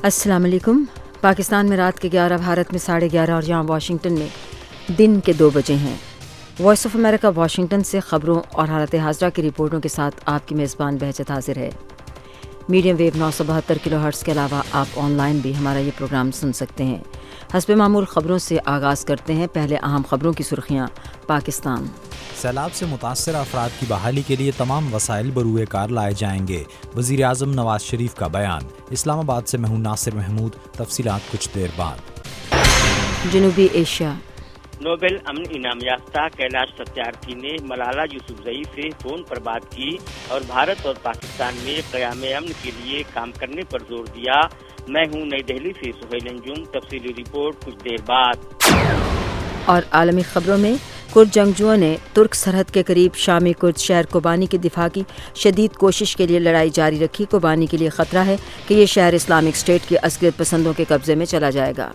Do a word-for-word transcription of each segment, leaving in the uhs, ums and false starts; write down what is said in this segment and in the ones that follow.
अस्सलाम वालेकुम। पाकिस्तान में रात के ग्यारह, भारत में साढ़े ग्यारह और यहाँ वाशिंगटन में दिन के दो बजे हैं। वॉइस ऑफ अमेरिका वाशिंगटन से ख़बरों और हालत हाज़रा की रिपोर्टों के साथ आपकी मेज़बान बहजत हाजिर है। मीडियम वेव नौ सौ बहत्तर किलो हर्ट्ज़ के अलावा आप ऑनलाइन भी हमारा ये प्रोग्राम सुन सकते हैं। हस्बे मामूल ख़बरों से आगाज़ करते हैं। पहले अहम ख़बरों की सुर्खियाँ। पाकिस्तान सैलाब से मुतासर अफराद की बहाली के लिए तमाम वसाइल बरूए कार लाए जाएंगे। वज़ीर आज़म नवाज शरीफ का बयान। इस्लामाबाद से मैं हूं नासिर महमूद। तफसीलात कुछ देर बाद। जनूबी एशिया। नोबेल अमन इनाम याफ्ता कैलाश सत्यार्थी ने मलाला यूसुफजई से फोन पर बात की और भारत और पाकिस्तान में क़याम अमन के लिए काम करने पर जोर दिया। मैं हूं नई दिल्ली से सुहेल अंजुम। तफसीली रिपोर्ट कुछ देर बाद। और आलमी खबरों में कुर्द जंगजुओं ने तुर्क सरहद के करीब शामी कुर्द शहर कोबानी की दिफा की शदीद कोशिश के लिए लड़ाई जारी रखी। कोबानी के लिए खतरा है कि ये शहर इस्लामिक स्टेट के असलियत पसंदों के कब्जे में चला जाएगा।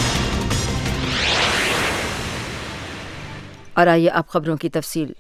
और आइए अब खबरों की तफसील।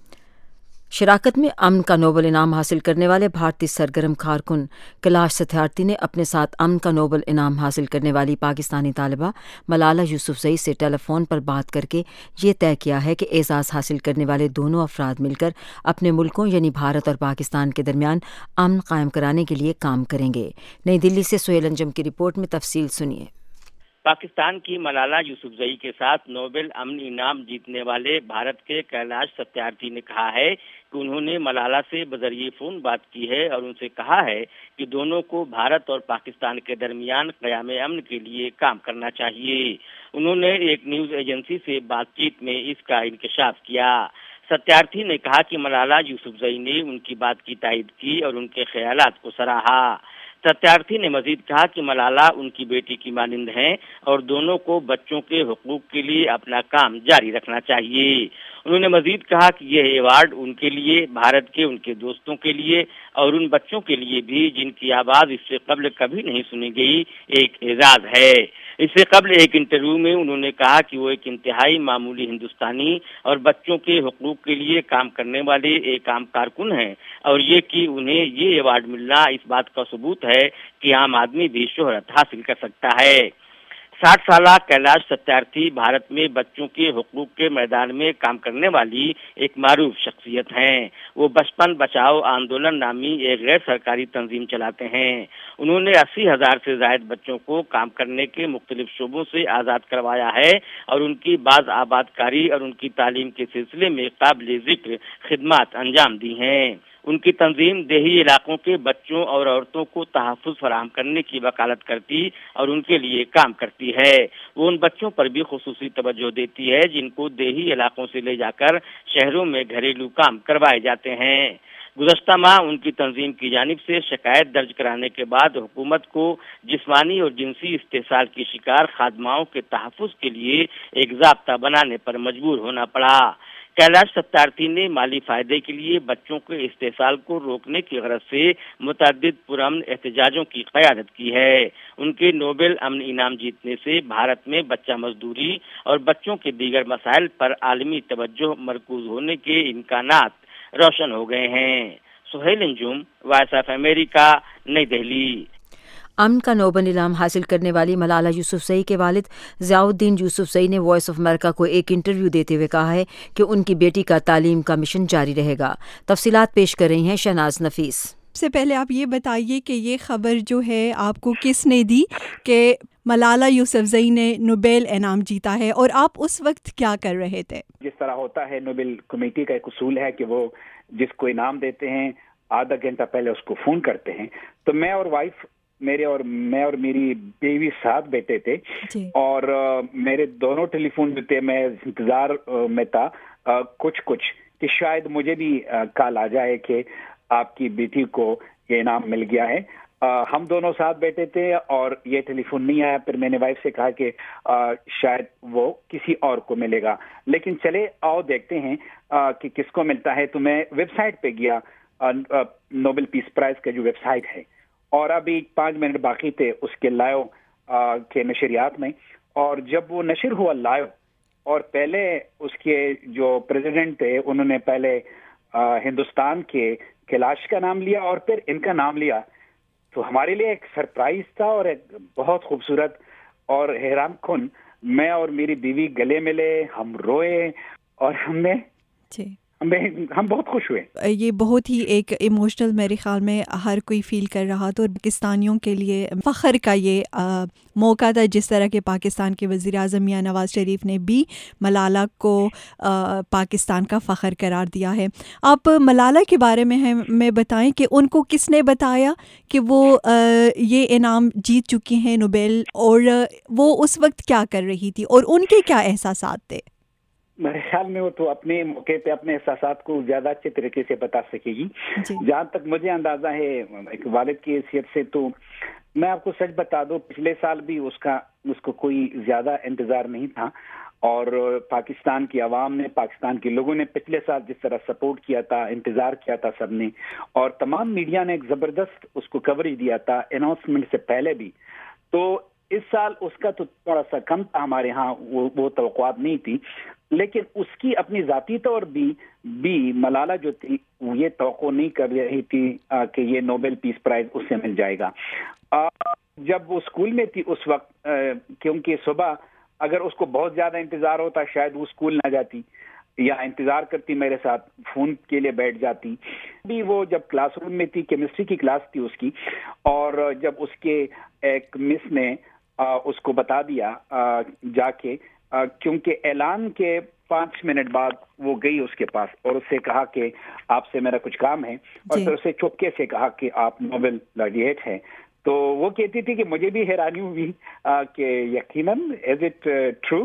शराकत में अमन का नोबल इनाम हासिल करने वाले भारतीय सरगर्म कारकुन कैलाश सत्यार्थी ने अपने साथ अमन का नोबल इनाम हासिल करने वाली पाकिस्तानी तालिबा मलाला यूसुफजई से टेलीफोन पर बात करके ये तय किया है कि एजाज़ हासिल करने वाले दोनों अफराद मिलकर अपने मुल्कों यानी भारत और पाकिस्तान के दरमियान अमन कायम कराने के लिए काम करेंगे। नई दिल्ली से सुहेल अंजुम की रिपोर्ट में तफसील सुनिए। पाकिस्तान की मलाला यूसुफजई के साथ नोबेल अमन इनाम जीतने वाले भारत के कैलाश सत्यार्थी ने कहा है कि उन्होंने मलाला से बजरिए फोन बात की है और उनसे कहा है कि दोनों को भारत और पाकिस्तान के दरमियान क़याम अमन के लिए काम करना चाहिए। उन्होंने एक न्यूज एजेंसी से बातचीत में इसका इंकशाफ किया। सत्यार्थी ने कहा कि मलाला यूसुफजई ने उनकी बात की तायीद की और उनके ख्यालात को सराहा। सत्यार्थी ने मजीद कहा कि मलाला उनकी बेटी की मानिंद हैं और दोनों को बच्चों के हुकूक के लिए अपना काम जारी रखना चाहिए। उन्होंने मजीद कहा कि यह अवार्ड उनके लिए, भारत के उनके दोस्तों के लिए और उन बच्चों के लिए भी जिनकी आवाज़ इससे कबल कभी नहीं सुनी गई एक एजाज़ है। इससे कबल एक इंटरव्यू में उन्होंने कहा कि वो एक इंतहाई मामूली हिंदुस्तानी और बच्चों के हुकूक के लिए काम करने वाले एक आम कारकुन हैं और ये कि उन्हें ये अवार्ड मिलना इस बात का सबूत है कि आम आदमी भी शोहरत हासिल कर सकता है। साठ साल कैलाश सत्यार्थी भारत में बच्चों के हुकूक के मैदान में काम करने वाली एक मारूफ शख्सियत हैं। वो बचपन बचाओ आंदोलन नामी एक गैर सरकारी तंजीम चलाते हैं। उन्होंने अस्सी हजार से ज्यादा बच्चों को काम करने के मुख्तलिफ शोबों से आज़ाद करवाया है और उनकी बाज आबादकारी और उनकी तालीम के सिलसिले में काबिल जिक्र खिदमात अंजाम दी हैं। उनकी तंजीम देही इलाकों के बच्चों और औरतों को तहफ़्फ़ुज़ फराहम करने की वकालत करती और उनके लिए काम करती है। वो उन बच्चों पर भी खुसूसी तवज्जो देती है जिनको देही इलाकों से ले जाकर शहरों में घरेलू काम करवाए जाते हैं। गुज़श्ता माह उनकी तंजीम की जानिब से शिकायत दर्ज कराने के बाद हुकूमत को जिस्मानी और जिनसी इस्तेसाल की शिकार खादमाओं के तहफ़्फ़ुज़ के लिए एक ज़ाब्ता बनाने पर मजबूर होना पड़ा। कैलाश सत्यार्थी ने माली फायदे के लिए बच्चों के इस्तेसाल को रोकने की गरज से मुतअद्दिद पुरअमन एहतजाजों की क़यादत की है। उनके नोबेल अमन इनाम जीतने से भारत में बच्चा मजदूरी और बच्चों के दीगर मसाइल पर आलमी तवज्जो मरकूज होने के इम्कानात रोशन हो गए हैं। Suhail Anjum, voice of America, Nai Delhi. अमन का नोबेल इनाम हासिल करने वाली मलाला यूसुफजई के वालिद ज़ियाउद्दीन यूसुफजई ने वॉइस ऑफ अमेरिका को एक इंटरव्यू देते हुए कहा है कि उनकी बेटी का तालीम का मिशन जारी रहेगा। तफसीलात पेश कर रही हैं शहनाज नफीस। सबसे पहले आप ये बताइए कि ये खबर जो है आपको किसने दी कि मलाला यूसुफजई ने नोबेल इनाम जीता है और आप उस वक्त क्या कर रहे थे? जिस तरह होता है, नोबेल कमेटी का एक उसूल है कि वो जिसको इनाम देते हैं आधा घंटा पहले उसको फोन करते हैं। तो मैं और वाइफ मेरे और मैं और मेरी बेबी साथ बैठे थे और आ, मेरे दोनों टेलीफोन भी थे। मैं इंतजार में था आ, कुछ कुछ कि शायद मुझे भी कॉल आ जाए कि आपकी बेटी को ये इनाम मिल गया है। आ, हम दोनों साथ बैठे थे और ये टेलीफोन नहीं आया। फिर मैंने वाइफ से कहा कि आ, शायद वो किसी और को मिलेगा, लेकिन चले आओ देखते हैं आ, कि किसको मिलता है। तो मैं वेबसाइट पे गया, नोबेल पीस प्राइज का जो वेबसाइट है, और अभी पाँच मिनट बाकी थे उसके लाइव के नशरियात में। और जब वो नशर हुआ लाइव, और पहले उसके जो प्रेसिडेंट थे उन्होंने पहले आ, हिंदुस्तान के कैलाश का नाम लिया और फिर इनका नाम लिया, تو ہمارے لیے ایک سرپرائز تھا اور ایک بہت خوبصورت اور حیران کن. میں اور میری بیوی گلے ملے, ہم روئے اور ہم نے جی ہمیں ہم بہت خوش ہوئے. یہ بہت ہی ایک ایموشنل میرے خیال میں ہر کوئی فیل کر رہا تھا, اور پاکستانیوں کے لیے فخر کا یہ آ, موقع تھا, جس طرح کے پاکستان کے وزیر اعظم میاں نواز شریف نے بھی ملالہ کو آ, پاکستان کا فخر قرار دیا ہے. آپ ملالہ کے بارے میں ہمیں بتائیں کہ ان کو کس نے بتایا کہ وہ آ, یہ انعام جیت چکی ہیں نوبیل, اور وہ اس وقت کیا کر رہی تھی اور ان کے کیا احساسات تھے؟ میرے خیال میں وہ تو اپنے موقع پہ اپنے احساسات کو زیادہ اچھے طریقے سے بتا سکے گی. جی. جہاں تک مجھے اندازہ ہے ایک والد کی حیثیت سے, تو میں آپ کو سچ بتا دوں, پچھلے سال بھی اس کا اس کو کوئی زیادہ انتظار نہیں تھا, اور پاکستان کی عوام نے, پاکستان کے لوگوں نے پچھلے سال جس طرح سپورٹ کیا تھا, انتظار کیا تھا سب نے, اور تمام میڈیا نے ایک زبردست اس کو کوریج دیا تھا اناؤنسمنٹ سے پہلے بھی, تو اس سال اس کا تو تھوڑا سا کم تھا ہمارے ہاں, وہ, وہ توقعات نہیں تھی. لیکن اس کی اپنی ذاتی طور بھی بھی ملالہ جو تھی وہ یہ توقع نہیں کر رہی تھی کہ یہ نوبل پیس پرائز اس سے مل جائے گا. جب وہ اسکول میں تھی اس وقت, کیونکہ صبح اگر اس کو بہت زیادہ انتظار ہوتا شاید وہ اسکول نہ جاتی, یا انتظار کرتی میرے ساتھ فون کے لیے بیٹھ جاتی. بھی وہ جب کلاس روم میں تھی, کیمسٹری کی کلاس تھی اس کی, اور جب اس کے ایک مس نے اس کو بتا دیا جا کے, کیونکہ اعلان کے پانچ منٹ بعد وہ گئی اس کے پاس اور اس سے کہا کہ آپ سے میرا کچھ کام ہے, اور پھر اسے چپکے سے کہا کہ آپ نوبل لاریٹ ہیں. تو وہ کہتی تھی کہ مجھے بھی حیرانی ہوئی کہ یقیناً از اٹ ٹرو.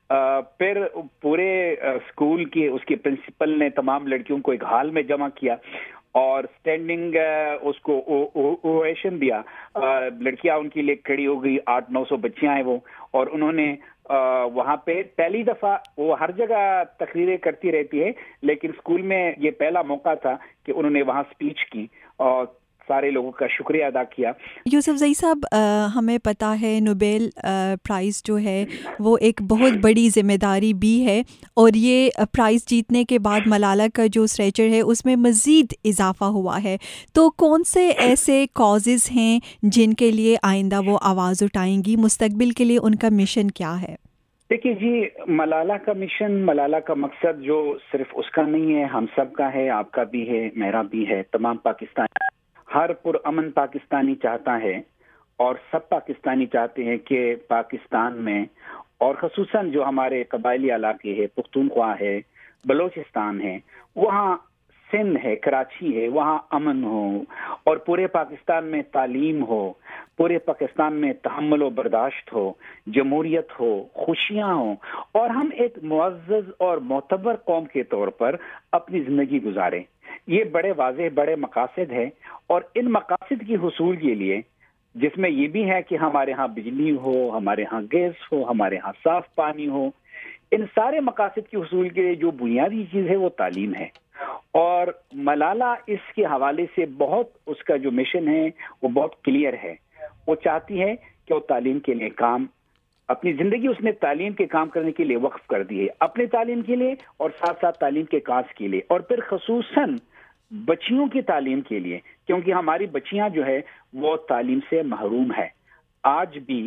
پھر پورے اسکول کے اس کے پرنسپل نے تمام لڑکیوں کو ایک ہال میں جمع کیا اور اسٹینڈنگ اس کو اوویشن دیا. لڑکیاں ان کے لیے کھڑی ہو گئی, آٹھ نو سو بچیاں ہیں وہ, اور انہوں نے وہاں پہ پہلی دفعہ, وہ ہر جگہ تقریریں کرتی رہتی ہے لیکن اسکول میں یہ پہلا موقع تھا کہ انہوں نے وہاں اسپیچ کی اور سارے لوگوں کا شکریہ ادا کیا. یوسف زئی صاحب, ہمیں پتہ ہے نوبیل پرائز جو ہے وہ ایک بہت بڑی ذمہ داری بھی ہے, اور یہ پرائز جیتنے کے بعد ملالہ کا جو اسٹیچر ہے اس میں مزید اضافہ ہوا ہے. تو کون سے ایسے کازز ہیں جن کے لیے آئندہ وہ آواز اٹھائیں گی؟ مستقبل کے لیے ان کا مشن کیا ہے؟ دیکھیے جی, ملالہ کا مشن, ملالہ کا مقصد جو صرف اس کا نہیں ہے, ہم سب کا ہے, آپ کا بھی ہے, میرا بھی ہے, تمام پاکستان, ہر پرامن پاکستانی چاہتا ہے, اور سب پاکستانی چاہتے ہیں کہ پاکستان میں, اور خصوصاً جو ہمارے قبائلی علاقے ہیں, پختونخوا ہے, بلوچستان ہے, وہاں سندھ ہے, کراچی ہے, وہاں امن ہو, اور پورے پاکستان میں تعلیم ہو, پورے پاکستان میں تحمل و برداشت ہو, جمہوریت ہو, خوشیاں ہوں, اور ہم ایک معزز اور معتبر قوم کے طور پر اپنی زندگی گزاریں. یہ بڑے واضح بڑے مقاصد ہیں, اور ان مقاصد کی حصول کے لیے, جس میں یہ بھی ہے کہ ہمارے ہاں بجلی ہو, ہمارے ہاں گیس ہو, ہمارے ہاں صاف پانی ہو, ان سارے مقاصد کی حصول کے لیے جو بنیادی چیز ہے وہ تعلیم ہے. اور ملالہ اس کے حوالے سے بہت, اس کا جو مشن ہے وہ بہت کلیئر ہے. وہ چاہتی ہے کہ وہ تعلیم کے لیے کام, اپنی زندگی اس نے تعلیم کے کام کرنے کے لیے وقف کر دی ہے, اپنے تعلیم کے لیے اور ساتھ ساتھ تعلیم کے کاج کے لیے, اور پھر خصوصاً بچیوں کی تعلیم کے لیے, کیونکہ ہماری بچیاں جو ہے وہ تعلیم سے محروم ہے. آج بھی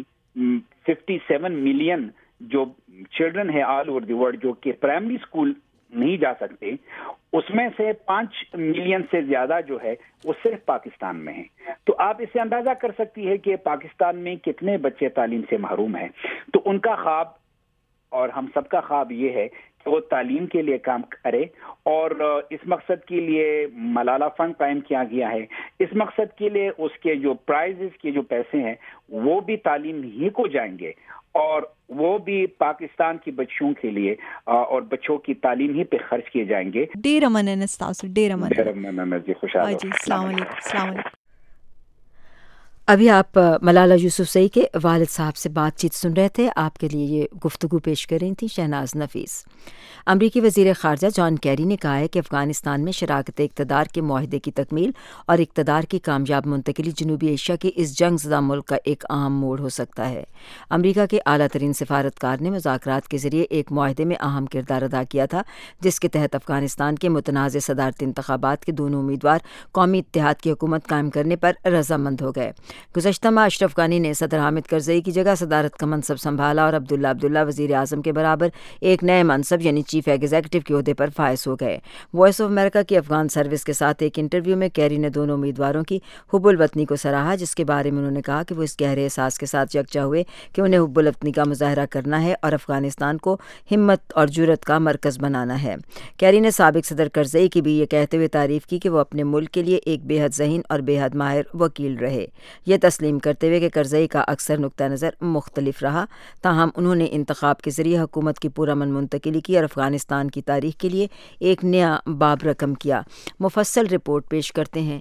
ففٹی سیون ملین جو چلڈرن ہے آل اوور دی ورلڈ جو کہ پرائمری اسکول نہیں جا سکتے, اس میں سے پانچ ملین سے زیادہ جو ہے وہ صرف پاکستان میں ہیں. تو آپ اس سے اندازہ کر سکتی ہے کہ پاکستان میں کتنے بچے تعلیم سے محروم ہیں. تو ان کا خواب اور ہم سب کا خواب یہ ہے کہ وہ تعلیم کے لیے کام کرے, اور اس مقصد کے لیے ملالہ فنڈ قائم کیا گیا ہے. اس مقصد کے لیے اس کے جو پرائزز کے جو پیسے ہیں وہ بھی تعلیم ہی کو جائیں گے, اور وہ بھی پاکستان کی بچیوں کے لیے اور بچوں کی تعلیم ہی پہ خرچ کیے جائیں گے. ډیر مننه تاسو, ډیر مننه. ډیر مننه جی, خوشاله. جی, السلام علیکم. السلام علیکم. ابھی آپ ملالہ یوسفزئی کے والد صاحب سے بات چیت سن رہے تھے. آپ کے لیے یہ گفتگو پیش کر رہی تھیں شہناز نفیس. امریکی وزیر خارجہ جان کیری نے کہا ہے کہ افغانستان میں شراکت اقتدار کے معاہدے کی تکمیل اور اقتدار کی کامیاب منتقلی جنوبی ایشیا کے اس جنگ زدہ ملک کا ایک اہم موڑ ہو سکتا ہے. امریکہ کے اعلیٰ ترین سفارتکار نے مذاکرات کے ذریعے ایک معاہدے میں اہم کردار ادا کیا تھا جس کے تحت افغانستان کے متنازع صدارتی انتخابات کے دونوں امیدوار قومی اتحاد کی حکومت قائم کرنے پر رضامند ہو گئے. گزشتہ ماہ اشرف غنی نے صدر حامد کرزئی کی جگہ صدارت کا منصب سنبھالا اور عبداللہ عبداللہ وزیر اعظم کے برابر ایک نئے منصب یعنی چیف ایگزیکٹو کے عہدے پر فائز ہو گئے. وائس آف امریکہ کی افغان سروس کے ساتھ ایک انٹرویو میں کیری نے دونوں امیدواروں کی حب الوطنی کو سراہا, جس کے بارے میں انہوں نے کہا کہ وہ اس گہرے احساس کے ساتھ یکجا ہوئے کہ انہیں حب الوطنی کا مظاہرہ کرنا ہے اور افغانستان کو ہمت اور جرأت کا مرکز بنانا ہے. کیری نے سابق صدر کرزئی کی بھی یہ کہتے ہوئے تعریف کی کہ وہ اپنے ملک کے لیے ایک بے حد ذہین اور بے حد ماہر وکیل رہے, یہ تسلیم کرتے ہوئے کہ کرزئی کا اکثر نقطہ نظر مختلف رہا, تاہم انہوں نے انتخاب کے ذریعے حکومت کی پرامن منتقلی کی اور افغانستان کی تاریخ کے لیے ایک نیا باب رقم کیا. مفصل رپورٹ پیش کرتے ہیں.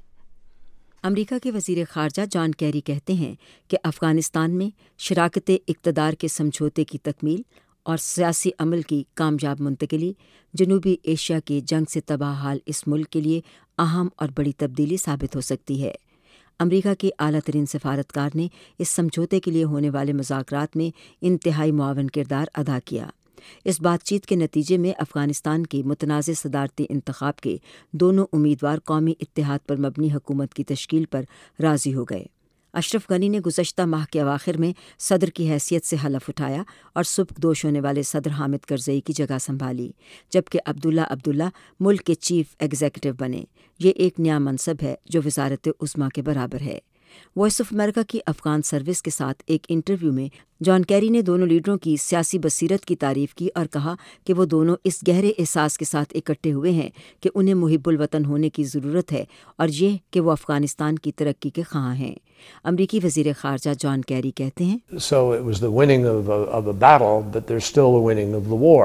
امریکہ کے وزیر خارجہ جان کیری کہتے ہیں کہ افغانستان میں شراکت اقتدار کے سمجھوتے کی تکمیل اور سیاسی عمل کی کامیاب منتقلی جنوبی ایشیا کے جنگ سے تباہ حال اس ملک کے لیے اہم اور بڑی تبدیلی ثابت ہو سکتی ہے. امریکہ کے اعلیٰ ترین سفارتکار نے اس سمجھوتے کے لیے ہونے والے مذاکرات میں انتہائی معاون کردار ادا کیا. اس بات چیت کے نتیجے میں افغانستان کے متنازع صدارتی انتخاب کے دونوں امیدوار قومی اتحاد پر مبنی حکومت کی تشکیل پر راضی ہو گئے. اشرف غنی نے گزشتہ ماہ کے اواخر میں صدر کی حیثیت سے حلف اٹھایا اور سبکدوش ہونے والے صدر حامد کرزئی کی جگہ سنبھالی, جبکہ عبداللہ عبداللہ ملک کے چیف ایگزیکٹو بنے. یہ ایک نیا منصب ہے جو وزارت عظمیٰ کے برابر ہے. وائس آف امریکہ کی افغان سروس کے ساتھ ایک انٹرویو میں جان کیری نے دونوں لیڈروں کی سیاسی بصیرت کی تعریف کی اور کہا کہ وہ دونوں اس گہرے احساس کے ساتھ اکٹھے ہوئے ہیں کہ انہیں محب الوطن ہونے کی ضرورت ہے اور یہ کہ وہ افغانستان کی ترقی کے خواہاں ہیں. امریکی وزیر خارجہ جان کیری کہتے ہیں So it was the winning of a, of a battle, but there's still the winning of the war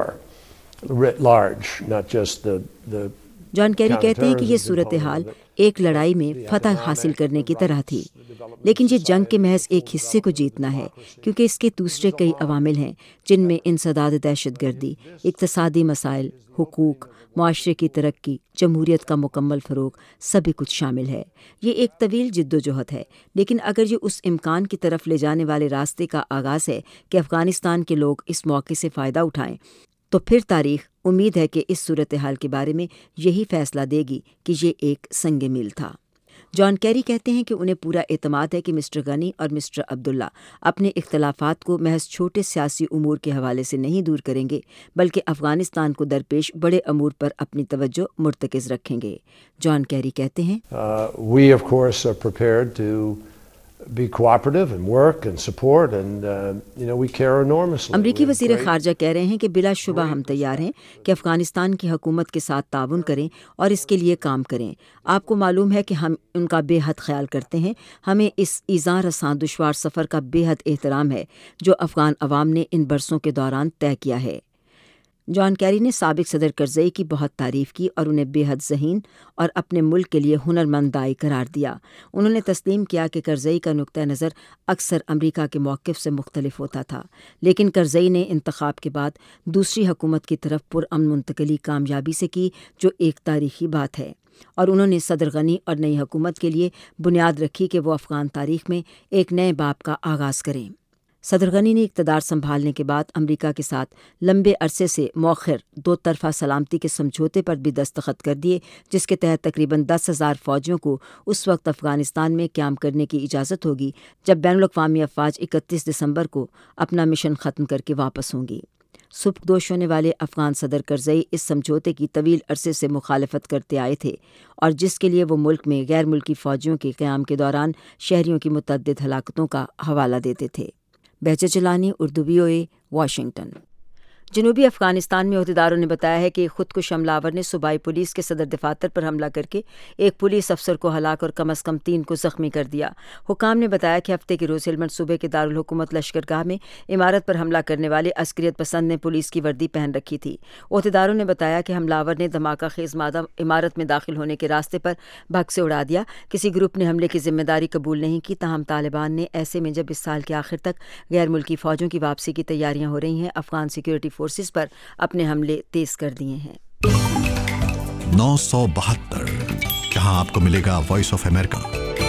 writ large, not just the the John Kerry کہتے ہیں کہ یہ صورتحال ایک لڑائی میں فتح حاصل کرنے کی طرح تھی, لیکن یہ جنگ کے محض ایک حصے کو جیتنا ہے کیونکہ اس کے دوسرے کئی عوامل ہیں جن میں انسداد دہشت گردی, اقتصادی مسائل, حقوق, معاشرے کی ترقی, جمہوریت کا مکمل فروغ, سبھی کچھ شامل ہے. یہ ایک طویل جد و جہد ہے, لیکن اگر یہ اس امکان کی طرف لے جانے والے راستے کا آغاز ہے کہ افغانستان کے لوگ اس موقع سے فائدہ اٹھائیں, تو پھر تاریخ امید ہے کہ اس صورتحال کے بارے میں یہی فیصلہ دے گی کہ یہ ایک سنگ میل تھا. جان کیری کہتے ہیں کہ انہیں پورا اعتماد ہے کہ مسٹر غنی اور مسٹر عبداللہ اپنے اختلافات کو محض چھوٹے سیاسی امور کے حوالے سے نہیں دور کریں گے, بلکہ افغانستان کو درپیش بڑے امور پر اپنی توجہ مرتکز رکھیں گے. جان کیری کہتے ہیں uh, we of course are prepared to be cooperative and work and support and uh, you know we care enormously. امریکی وزیر خارجہ کہہ رہے ہیں کہ بلا شبہ ہم تیار ہیں کہ افغانستان کی حکومت کے ساتھ تعاون کریں اور اس کے لیے کام کریں. آپ کو معلوم ہے کہ ہم ان کا بے حد خیال کرتے ہیں. ہمیں اس ایذا رساں دشوار سفر کا بے حد احترام ہے جو افغان عوام نے ان برسوں کے دوران طے کیا ہے. جان کیری نے سابق صدر کرزئی کی بہت تعریف کی اور انہیں بے حد ذہین اور اپنے ملک کے لیے ہنرمند دائی قرار دیا. انہوں نے تسلیم کیا کہ کرزئی کا نقطہ نظر اکثر امریکہ کے موقف سے مختلف ہوتا تھا, لیکن کرزئی نے انتخاب کے بعد دوسری حکومت کی طرف پرامن منتقلی کامیابی سے کی, جو ایک تاریخی بات ہے, اور انہوں نے صدر غنی اور نئی حکومت کے لیے بنیاد رکھی کہ وہ افغان تاریخ میں ایک نئے باب کا آغاز کریں. صدر غنی نے اقتدار سنبھالنے کے بعد امریکہ کے ساتھ لمبے عرصے سے مؤخر دو طرفہ سلامتی کے سمجھوتے پر بھی دستخط کر دیے, جس کے تحت تقریباً دس ہزار فوجیوں کو اس وقت افغانستان میں قیام کرنے کی اجازت ہوگی جب بین الاقوامی افواج اکتیس دسمبر کو اپنا مشن ختم کر کے واپس ہوں گی. سبکدوش ہونے والے افغان صدر کرزئی اس سمجھوتے کی طویل عرصے سے مخالفت کرتے آئے تھے اور جس کے لیے وہ ملک میں غیر ملکی فوجیوں کے قیام کے دوران شہریوں کی متعدد ہلاکتوں کا حوالہ دیتے تھے. Behjat Jilani, Urdu V O A, Washington. جنوبی افغانستان میں عہدیداروں نے بتایا ہے کہ خود کش حملہ آور نے صوبائی پولیس کے صدر دفاتر پر حملہ کر کے ایک پولیس افسر کو ہلاک اور کم از کم تین کو زخمی کر دیا۔ حکام نے بتایا کہ ہفتے کے روز ہلمند صوبے کے دارالحکومت لشکرگاہ میں عمارت پر حملہ کرنے والے عسکریت پسند نے پولیس کی وردی پہن رکھی تھی۔ عہدیداروں نے بتایا کہ حملہ آور نے دھماکہ خیز مادہ عمارت میں داخل ہونے کے راستے پر بھگ سے اڑا دیا۔ کسی گروپ نے حملے کی ذمہ داری قبول نہیں کی، تاہم طالبان نے ایسے میں جب اس سال کے آخر تک غیر ملکی فوجوں کی واپسی کی تیاریاں ہو رہی ہیں، افغان سیکورٹی فورسز پر اپنے حملے تیز کر دیے ہیں۔ نو سو بہتر جہاں آپ کو ملے گا وائس آف امریکہ۔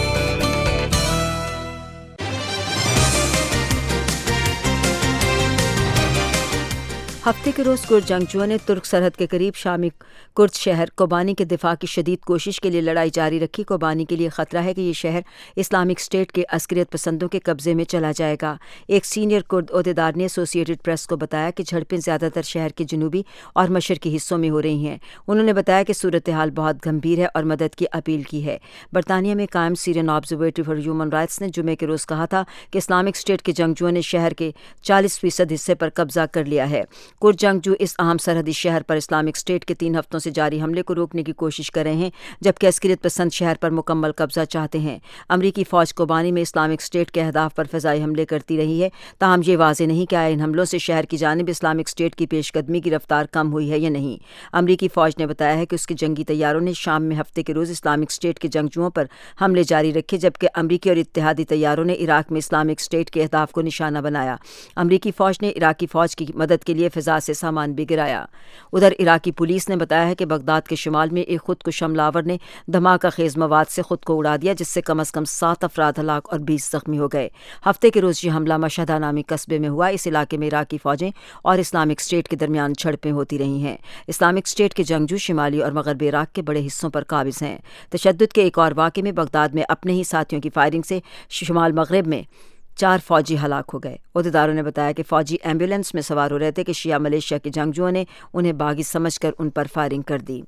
ہفتے کے روز کرد جنگجوؤں نے ترک سرحد کے قریب شامی کرد شہر کوبانی کے دفاع کی شدید کوشش کے لیے لڑائی جاری رکھی۔ کوبانی کے لیے خطرہ ہے کہ یہ شہر اسلامک اسٹیٹ کے عسکریت پسندوں کے قبضے میں چلا جائے گا۔ ایک سینئر کرد عہدیدار نے ایسوسی ایٹڈ پریس کو بتایا کہ جھڑپیں زیادہ تر شہر کے جنوبی اور مشرقی حصوں میں ہو رہی ہیں۔ انہوں نے بتایا کہ صورتحال بہت گمبھیر ہے اور مدد کی اپیل کی ہے۔ برطانیہ میں قائم Syrian observatory for human rights نے جمعے کے روز کہا تھا کہ اسلامک اسٹیٹ کے جنگجوؤں نے شہر کے چالیس فیصد حصے پر قبضہ کر لیا ہے۔ کرد جنگجو اس اہم سرحدی شہر پر اسلامک اسٹیٹ کے تین ہفتوں سے جاری حملے کو روکنے کی کوشش کر رہے ہیں، جبکہ عسکریت پسند شہر پر مکمل قبضہ چاہتے ہیں۔ امریکی فوج کوبانی میں اسلامک اسٹیٹ کے اہداف پر فضائی حملے کرتی رہی ہے، تاہم یہ واضح نہیں کہ آیا ان حملوں سے شہر کی جانب اسلامک اسٹیٹ کی پیش قدمی کی رفتار کم ہوئی ہے یا نہیں۔ امریکی فوج نے بتایا ہے کہ اس کے جنگی طیاروں نے شام میں ہفتے کے روز اسلامک اسٹیٹ کے جنگجوؤں پر حملے جاری رکھے، جبکہ امریکی اور اتحادی طیاروں نے عراق میں اسلامک اسٹیٹ کے اہداف کو نشانہ بنایا۔ امریکی فوج نے عراقی فوج کی مدد کے لیے فضا سے سامان بھی گرایا۔ ادھر عراقی پولیس نے بتایا ہے کہ بغداد کے شمال میں ایک خود کش حملہ آور نے دھماکہ خیز مواد سے خود کو اڑا دیا، جس سے کم از کم سات افراد ہلاک اور بیس زخمی ہو گئے۔ ہفتے کے روز یہ حملہ مشہدہ نامی قصبے میں ہوا۔ اس علاقے میں عراقی فوجیں اور اسلامک اسٹیٹ کے درمیان جھڑپیں ہوتی رہی ہیں۔ اسلامک اسٹیٹ کے جنگجو شمالی اور مغربی عراق کے بڑے حصوں پر قابض ہیں۔ تشدد کے ایک اور واقعے میں بغداد میں اپنے ہی ساتھیوں کی فائرنگ سے شمال مغرب میں چار فوجی ہلاک ہو گئے۔ عہدیداروں نے بتایا کہ فوجی ایمبولینس میں سوار ہو رہے تھے کہ شیعہ ملیشیا کے جنگجوؤں نے انہیں باغی سمجھ کر ان پر فائرنگ کر دی۔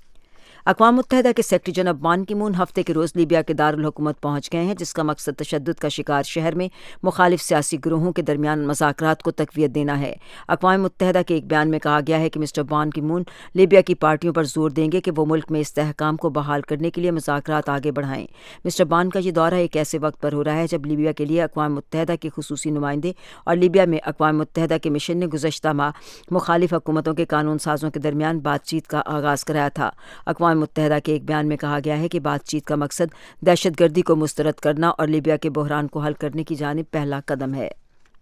اقوام متحدہ کے سیکرٹری جناب بان کی مون ہفتے کے روز لیبیا کے دارالحکومت پہنچ گئے ہیں، جس کا مقصد تشدد کا شکار شہر میں مخالف سیاسی گروہوں کے درمیان مذاکرات کو تقویت دینا ہے۔ اقوام متحدہ کے ایک بیان میں کہا گیا ہے کہ مسٹر بان کی مون لیبیا کی پارٹیوں پر زور دیں گے کہ وہ ملک میں استحکام کو بحال کرنے کے لیے مذاکرات آگے بڑھائیں۔ مسٹر بان کا یہ دورہ ایک ایسے وقت پر ہو رہا ہے جب لیبیا کے لیے اقوام متحدہ کے خصوصی نمائندے اور لیبیا میں اقوام متحدہ کے مشن نے گزشتہ ماہ مخالف حکومتوں کے قانون سازوں کے درمیان بات چیت کا آغاز کرایا تھا۔ اقوام متحدہ کے ایک بیان میں کہا گیا ہے کہ بات چیت کا مقصد دہشت گردی کو مسترد کرنا اور لیبیا کے بحران کو حل کرنے کی جانب پہلا قدم ہے۔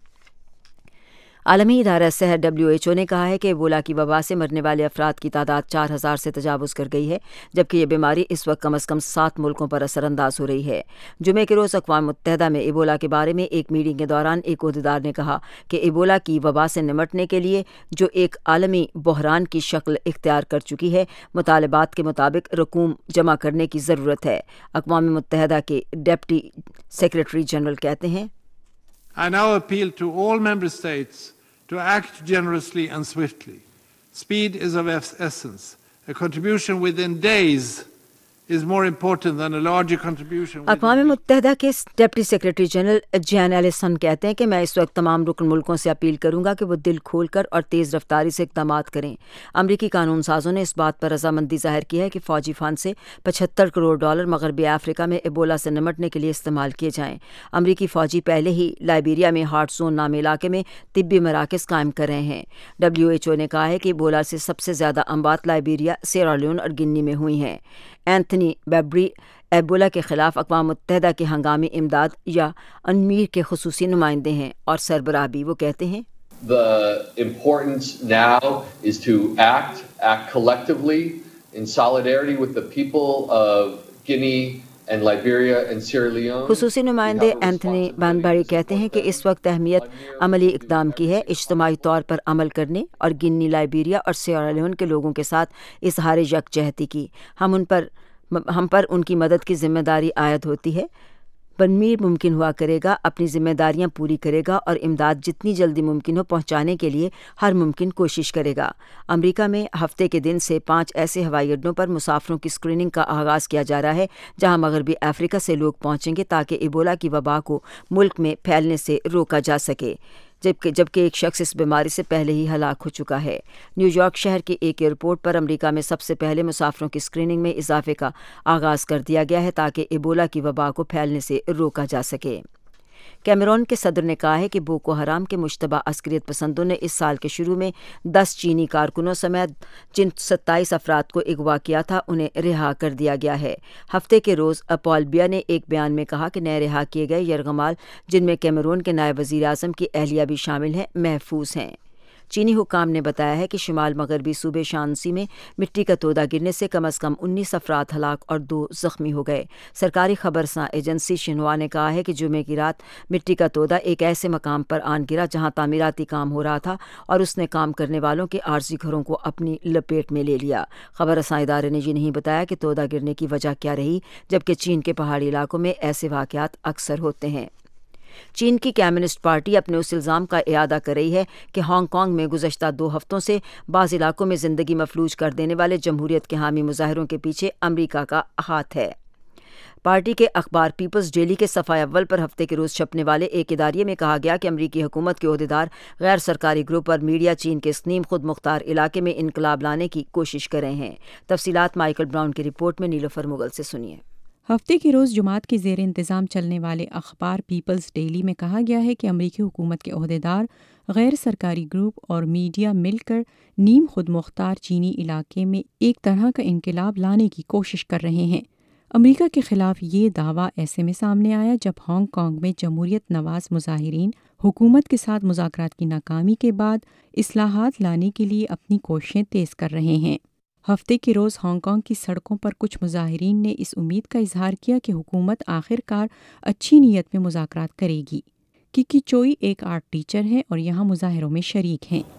عالمی ادارہ صحت ڈبلیو ایچ او نے کہا ہے کہ ایبولا کی وبا سے مرنے والے افراد کی تعداد چار ہزار سے تجاوز کر گئی ہے، جبکہ یہ بیماری اس وقت کم از کم سات ملکوں پر اثر انداز ہو رہی ہے۔ جمعے کے روز اقوام متحدہ میں ایبولا کے بارے میں ایک میٹنگ کے دوران ایک عہدیدار نے کہا کہ ایبولا کی وبا سے نمٹنے کے لیے جو ایک عالمی بحران کی شکل اختیار کر چکی ہے، مطالبات کے مطابق رقوم جمع کرنے کی ضرورت ہے۔ اقوام متحدہ کے ڈپٹی سیکرٹری جنرل کہتے ہیں، I now appeal to all member states to act generously and swiftly. Speed is of essence. A contribution within days is more important than a larger contribution. اقوام متحدہ کے deputy secretary general Jan Eliasson کہتے ہیں کہ میں اس وقت تمام رکن ملکوں سے اپیل کروں گا کہ وہ دل کھول کر اور تیز رفتاری سے اقدامات کریں۔ امریکی قانون سازوں نے اس بات پر رضامندی ظاہر کی ہے کہ فوجی فنڈ سے پچہتر کروڑ ڈالر مغربی افریقہ میں ایبولا سے نمٹنے کے لیے استعمال کیے جائیں۔ امریکی فوجی پہلے ہی لائبیریا میں ہارٹ زون نامی علاقے میں طبی مراکز قائم کر رہے ہیں۔ ڈبلیو ایچ او نے کہا ہے کہ ایبولا سے سب سے زیادہ اموات لائبیریا، سیرا لیون اور گنی میں ہوئی ہیں۔ اینتھنی بیبری ایبولا کے خلاف اقوام متحدہ کے ہنگامی امداد یا انمیر کے خصوصی نمائندے ہیں اور سربراہ بھی۔ وہ کہتے ہیں، The importance now is to act, act collectively in solidarity with the people of Guinea and Liberia and Sierra Leone. خصوصی نمائندے اینتھنی بانبری کہتے ہیں کہ اس وقت اہمیت عملی اقدام کی ہے، اجتماعی طور پر عمل کرنے اور گنی، لائبیریا اور سیرا لیون کے لوگوں کے ساتھ اظہار یکجہتی کی۔ ہم ان پر ہم پر ان کی مدد کی ذمہ داری عائد ہوتی ہے۔ بنمیر ممکن ہوا کرے گا، اپنی ذمہ داریاں پوری کرے گا اور امداد جتنی جلدی ممکن ہو پہنچانے کے لیے ہر ممکن کوشش کرے گا۔ امریکہ میں ہفتے کے دن سے پانچ ایسے ہوائی اڈوں پر مسافروں کی اسکریننگ کا آغاز کیا جا رہا ہے جہاں مغربی افریقہ سے لوگ پہنچیں گے تاکہ ایبولا کی وبا کو ملک میں پھیلنے سے روکا جا سکے۔ جبکہ جبکہ ایک شخص اس بیماری سے پہلے ہی ہلاک ہو چکا ہے۔ نیو یارک شہر کے ایک ایئرپورٹ پر امریکہ میں سب سے پہلے مسافروں کی اسکریننگ میں اضافے کا آغاز کر دیا گیا ہے تاکہ ایبولا کی وبا کو پھیلنے سے روکا جا سکے۔ کیمرون کے صدر نے کہا ہے کہ بوکو حرام کے مشتبہ عسکریت پسندوں نے اس سال کے شروع میں دس چینی کارکنوں سمیت جن ستائیس افراد کو اغوا کیا تھا انہیں رہا کر دیا گیا ہے۔ ہفتے کے روز پال بیا نے ایک بیان میں کہا کہ نئے رہا کیے گئے یرغمال، جن میں کیمرون کے نائب وزیر اعظم کی اہلیہ بھی شامل ہیں، محفوظ ہیں۔ چینی حکام نے بتایا ہے کہ شمال مغربی صوبے شانسی میں مٹی کا تودہ گرنے سے کم از کم انیس افراد ہلاک اور دو زخمی ہو گئے۔ سرکاری خبرساں ایجنسی شنہوا نے کہا ہے کہ جمعے کی رات مٹی کا تودہ ایک ایسے مقام پر آن گرا جہاں تعمیراتی کام ہو رہا تھا اور اس نے کام کرنے والوں کے عارضی گھروں کو اپنی لپیٹ میں لے لیا۔ خبرساں ادارے نے یہ نہیں بتایا کہ تودہ گرنے کی وجہ کیا رہی، جبکہ چین کے پہاڑی علاقوں میں ایسے واقعات اکثر ہوتے ہیں۔ چین کی کمیونسٹ پارٹی اپنے اس الزام کا اعادہ کر رہی ہے کہ ہانگ کانگ میں گزشتہ دو ہفتوں سے بعض علاقوں میں زندگی مفلوج کر دینے والے جمہوریت کے حامی مظاہروں کے پیچھے امریکہ کا ہاتھ ہے۔ پارٹی کے اخبار پیپلز ڈیلی کے صفحہ اول پر ہفتے کے روز چھپنے والے ایک اداریے میں کہا گیا کہ امریکی حکومت کے عہدیدار غیر سرکاری گروپ اور میڈیا چین کے اس نیم خود مختار علاقے میں انقلاب لانے کی کوشش کر رہے ہیں۔ تفصیلات مائیکل براؤن کی رپورٹ میں نیلوفر مغل سے سنیے۔ ہفتے کے روز جماعت کے زیر انتظام چلنے والے اخبار پیپلز ڈیلی میں کہا گیا ہے کہ امریکی حکومت کے عہدیدار، غیر سرکاری گروپ اور میڈیا مل کر نیم خود مختار چینی علاقے میں ایک طرح کا انقلاب لانے کی کوشش کر رہے ہیں۔ امریکہ کے خلاف یہ دعویٰ ایسے میں سامنے آیا جب ہانگ کانگ میں جمہوریت نواز مظاہرین حکومت کے ساتھ مذاکرات کی ناکامی کے بعد اصلاحات لانے کے لیے اپنی کوششیں تیز کر رہے ہیں۔ ہفتے کے روز ہانگ کانگ کی سڑکوں پر کچھ مظاہرین نے اس امید کا اظہار کیا کہ حکومت آخر کار اچھی نیت میں مذاکرات کرے گی۔ ککی چوئی ایک آرٹ ٹیچر ہیں اور یہاں مظاہروں میں شریک ہیں۔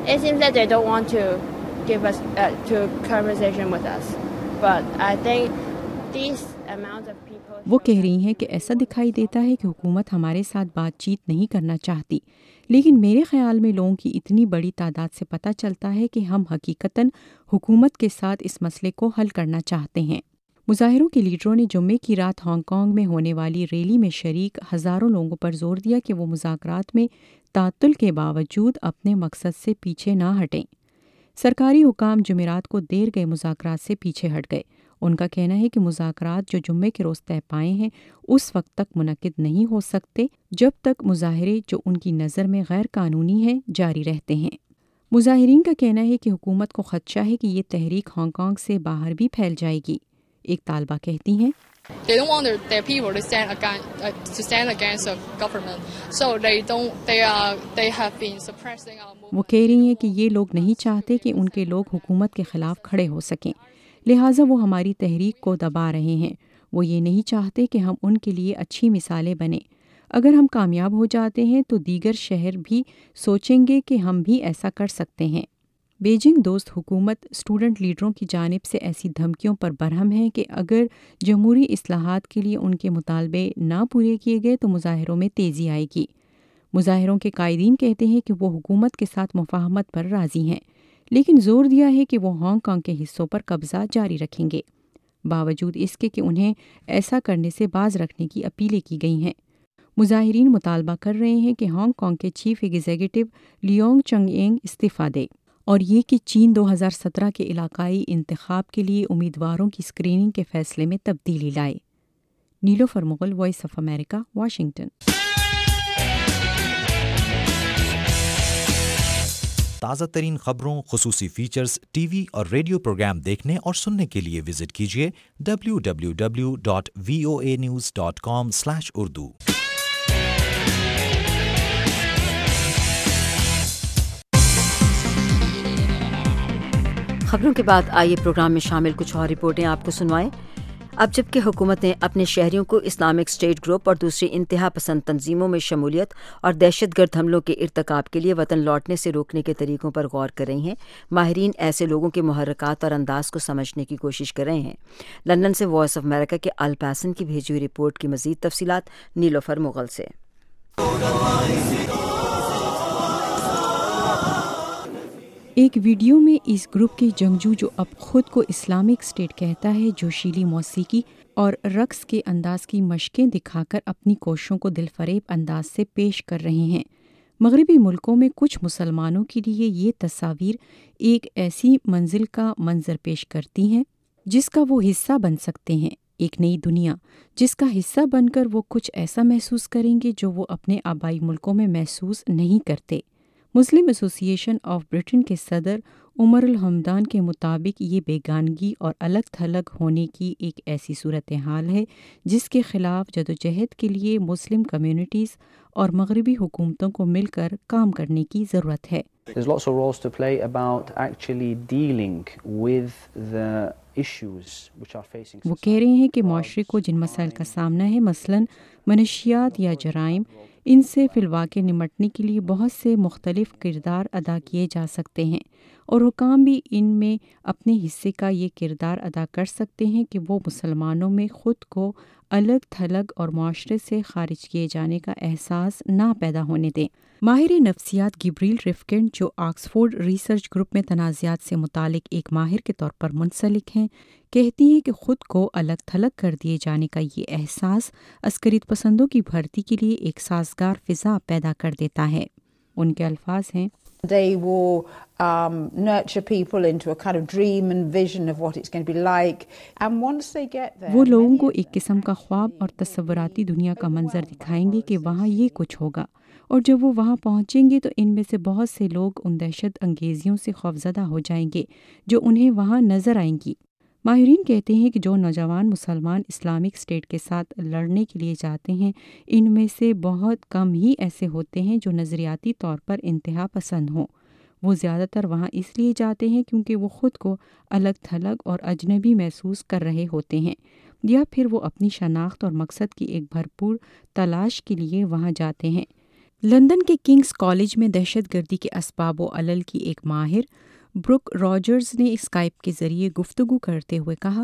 وہ کہہ رہی ہیں کہ ایسا دکھائی دیتا ہے کہ حکومت ہمارے ساتھ بات چیت نہیں کرنا چاہتی، لیکن میرے خیال میں لوگوں کی اتنی بڑی تعداد سے پتہ چلتا ہے کہ ہم حقیقتاً حکومت کے ساتھ اس مسئلے کو حل کرنا چاہتے ہیں۔ مظاہروں کے لیڈروں نے جمعے کی رات ہانگ کانگ میں ہونے والی ریلی میں شریک ہزاروں لوگوں پر زور دیا کہ وہ مذاکرات میں تعطل کے باوجود اپنے مقصد سے پیچھے نہ ہٹیں۔ سرکاری حکام جمعرات کو دیر گئے مذاکرات سے پیچھے ہٹ گئے۔ ان کا کہنا ہے کہ مذاکرات جو جمعے کے روز طے پائے ہیں اس وقت تک منعقد نہیں ہو سکتے جب تک مظاہرے جو ان کی نظر میں غیر قانونی ہیں جاری رہتے ہیں۔ مظاہرین کا کہنا ہے کہ حکومت کو خدشہ ہے کہ یہ تحریک ہانگ کانگ سے باہر بھی پھیل جائے گی۔ ایک طالبہ کہتی ہیں They don't want their, their people to stand against, uh, to stand against the government. So they don't, they are, they have been suppressing our movement. وہ کہہ رہی ہیں کہ یہ لوگ نہیں چاہتے کہ ان کے لوگ حکومت کے خلاف کھڑے ہو سکیں، لہٰذا وہ ہماری تحریک کو دبا رہے ہیں۔ وہ یہ نہیں چاہتے کہ ہم ان کے لیے اچھی مثالیں بنیں۔ اگر ہم کامیاب ہو جاتے ہیں تو دیگر شہر بھی سوچیں گے کہ ہم بھی ایسا کر سکتے ہیں۔ بیجنگ دوست حکومت اسٹوڈنٹ لیڈروں کی جانب سے ایسی دھمکیوں پر برہم ہے کہ اگر جمہوری اصلاحات کے لیے ان کے مطالبے نہ پورے کیے گئے تو مظاہروں میں تیزی آئے گی۔ مظاہروں کے قائدین کہتے ہیں کہ وہ حکومت کے ساتھ مفاہمت پر راضی ہیں، لیکن زور دیا ہے کہ وہ ہانگ کانگ کے حصوں پر قبضہ جاری رکھیں گے، باوجود اس کے کہ انہیں ایسا کرنے سے باز رکھنے کی اپیلیں کی گئی ہیں۔ مظاہرین مطالبہ کر رہے ہیں کہ ہانگ کانگ کے chief executive Leung Chun Ying استعفیٰ دے اور یہ کہ چین دو ہزار سترہ کے علاقائی انتخاب کے لیے امیدواروں کی اسکریننگ کے فیصلے میں تبدیلی لائے۔ Nilofar Mughal, voice of America, Washington. تازہ ترین خبروں، خصوصی فیچرز، ٹی وی اور ریڈیو پروگرام دیکھنے اور سننے کے لیے وزٹ کیجیے W W W dot V O A news dot com slash Urdu. خبروں کے بعد آئیے پروگرام میں شامل کچھ اور رپورٹیں آپ کو سنوائیں۔ اب جبکہ حکومتیں اپنے شہریوں کو اسلامک اسٹیٹ گروپ اور دوسری انتہا پسند تنظیموں میں شمولیت اور دہشت گرد حملوں کے ارتکاب کے لیے وطن لوٹنے سے روکنے کے طریقوں پر غور کر رہی ہیں، ماہرین ایسے لوگوں کے محرکات اور انداز کو سمجھنے کی کوشش کر رہے ہیں۔ لندن سے وائس آف امریکہ کے ال پیسن کی بھیجی ہوئی رپورٹ کی مزید تفصیلات نیلوفر مغل سے۔ ایک ویڈیو میں اس گروپ کے جنگجو جو اب خود کو اسلامک اسٹیٹ کہتا ہے جوشیلی موسیقی اور رقص کے انداز کی مشقیں دکھا کر اپنی کوششوں کو دل فریب انداز سے پیش کر رہے ہیں۔ مغربی ملکوں میں کچھ مسلمانوں کے لیے یہ تصاویر ایک ایسی منزل کا منظر پیش کرتی ہیں جس کا وہ حصہ بن سکتے ہیں، ایک نئی دنیا جس کا حصہ بن کر وہ کچھ ایسا محسوس کریں گے جو وہ اپنے آبائی ملکوں میں محسوس نہیں کرتے۔ مسلم ایسوسی ایشن آف برٹن کے صدر عمر الحمدان کے مطابق یہ بیگانگی اور الگ تھلگ ہونے کی ایک ایسی صورتحال ہے جس کے خلاف جدوجہد کے لیے مسلم کمیونٹیز اور مغربی حکومتوں کو مل کر کام کرنے کی ضرورت ہے۔ There's lots of roles to play about actually dealing with the issues which are facing. وہ کہہ رہے ہیں کہ معاشرے کو جن مسائل کا سامنا ہے، مثلاً منشیات یا جرائم، ان سے فی الواقع نمٹنے کے لیے بہت سے مختلف کردار ادا کیے جا سکتے ہیں، اور حکام بھی ان میں اپنے حصے کا یہ کردار ادا کر سکتے ہیں کہ وہ مسلمانوں میں خود کو الگ تھلگ اور معاشرے سے خارج کیے جانے کا احساس نہ پیدا ہونے دیں۔ ماہر نفسیات گبریل ریفکن، جو آکسفورڈ ریسرچ گروپ میں تنازعات سے متعلق ایک ماہر کے طور پر منسلک ہیں، کہتی ہیں کہ خود کو الگ تھلگ کر دیے جانے کا یہ احساس عسکریت پسندوں کی بھرتی کے لیے ایک سازگار فضا پیدا کر دیتا ہے۔ ان کے الفاظ ہیں، They will um, nurture people into a kind of dream and vision of what it's going to be like. And once they get there, وہ لوگوں کو ایک قسم کا خواب اور تصوراتی دنیا کا منظر دکھائیں گے کہ وہاں یہ کچھ ہوگا، اور جب وہ وہاں پہنچیں گے تو ان میں سے بہت سے لوگ ان دہشت انگیزیوں سے خوفزدہ ہو جائیں گے جو انہیں وہاں نظر آئیں گی۔ ماہرین کہتے ہیں کہ جو نوجوان مسلمان اسلامک اسٹیٹ کے ساتھ لڑنے کے لیے جاتے ہیں، ان میں سے بہت کم ہی ایسے ہوتے ہیں جو نظریاتی طور پر انتہا پسند ہوں۔ وہ زیادہ تر وہاں اس لیے جاتے ہیں کیونکہ وہ خود کو الگ تھلگ اور اجنبی محسوس کر رہے ہوتے ہیں، یا پھر وہ اپنی شناخت اور مقصد کی ایک بھرپور تلاش کے لیے وہاں جاتے ہیں۔ لندن کے کنگز کالج میں دہشت گردی کے اسباب و علل کی ایک ماہر بروک راجرز نے اسکائپ کے ذریعے گفتگو کرتے ہوئے کہا،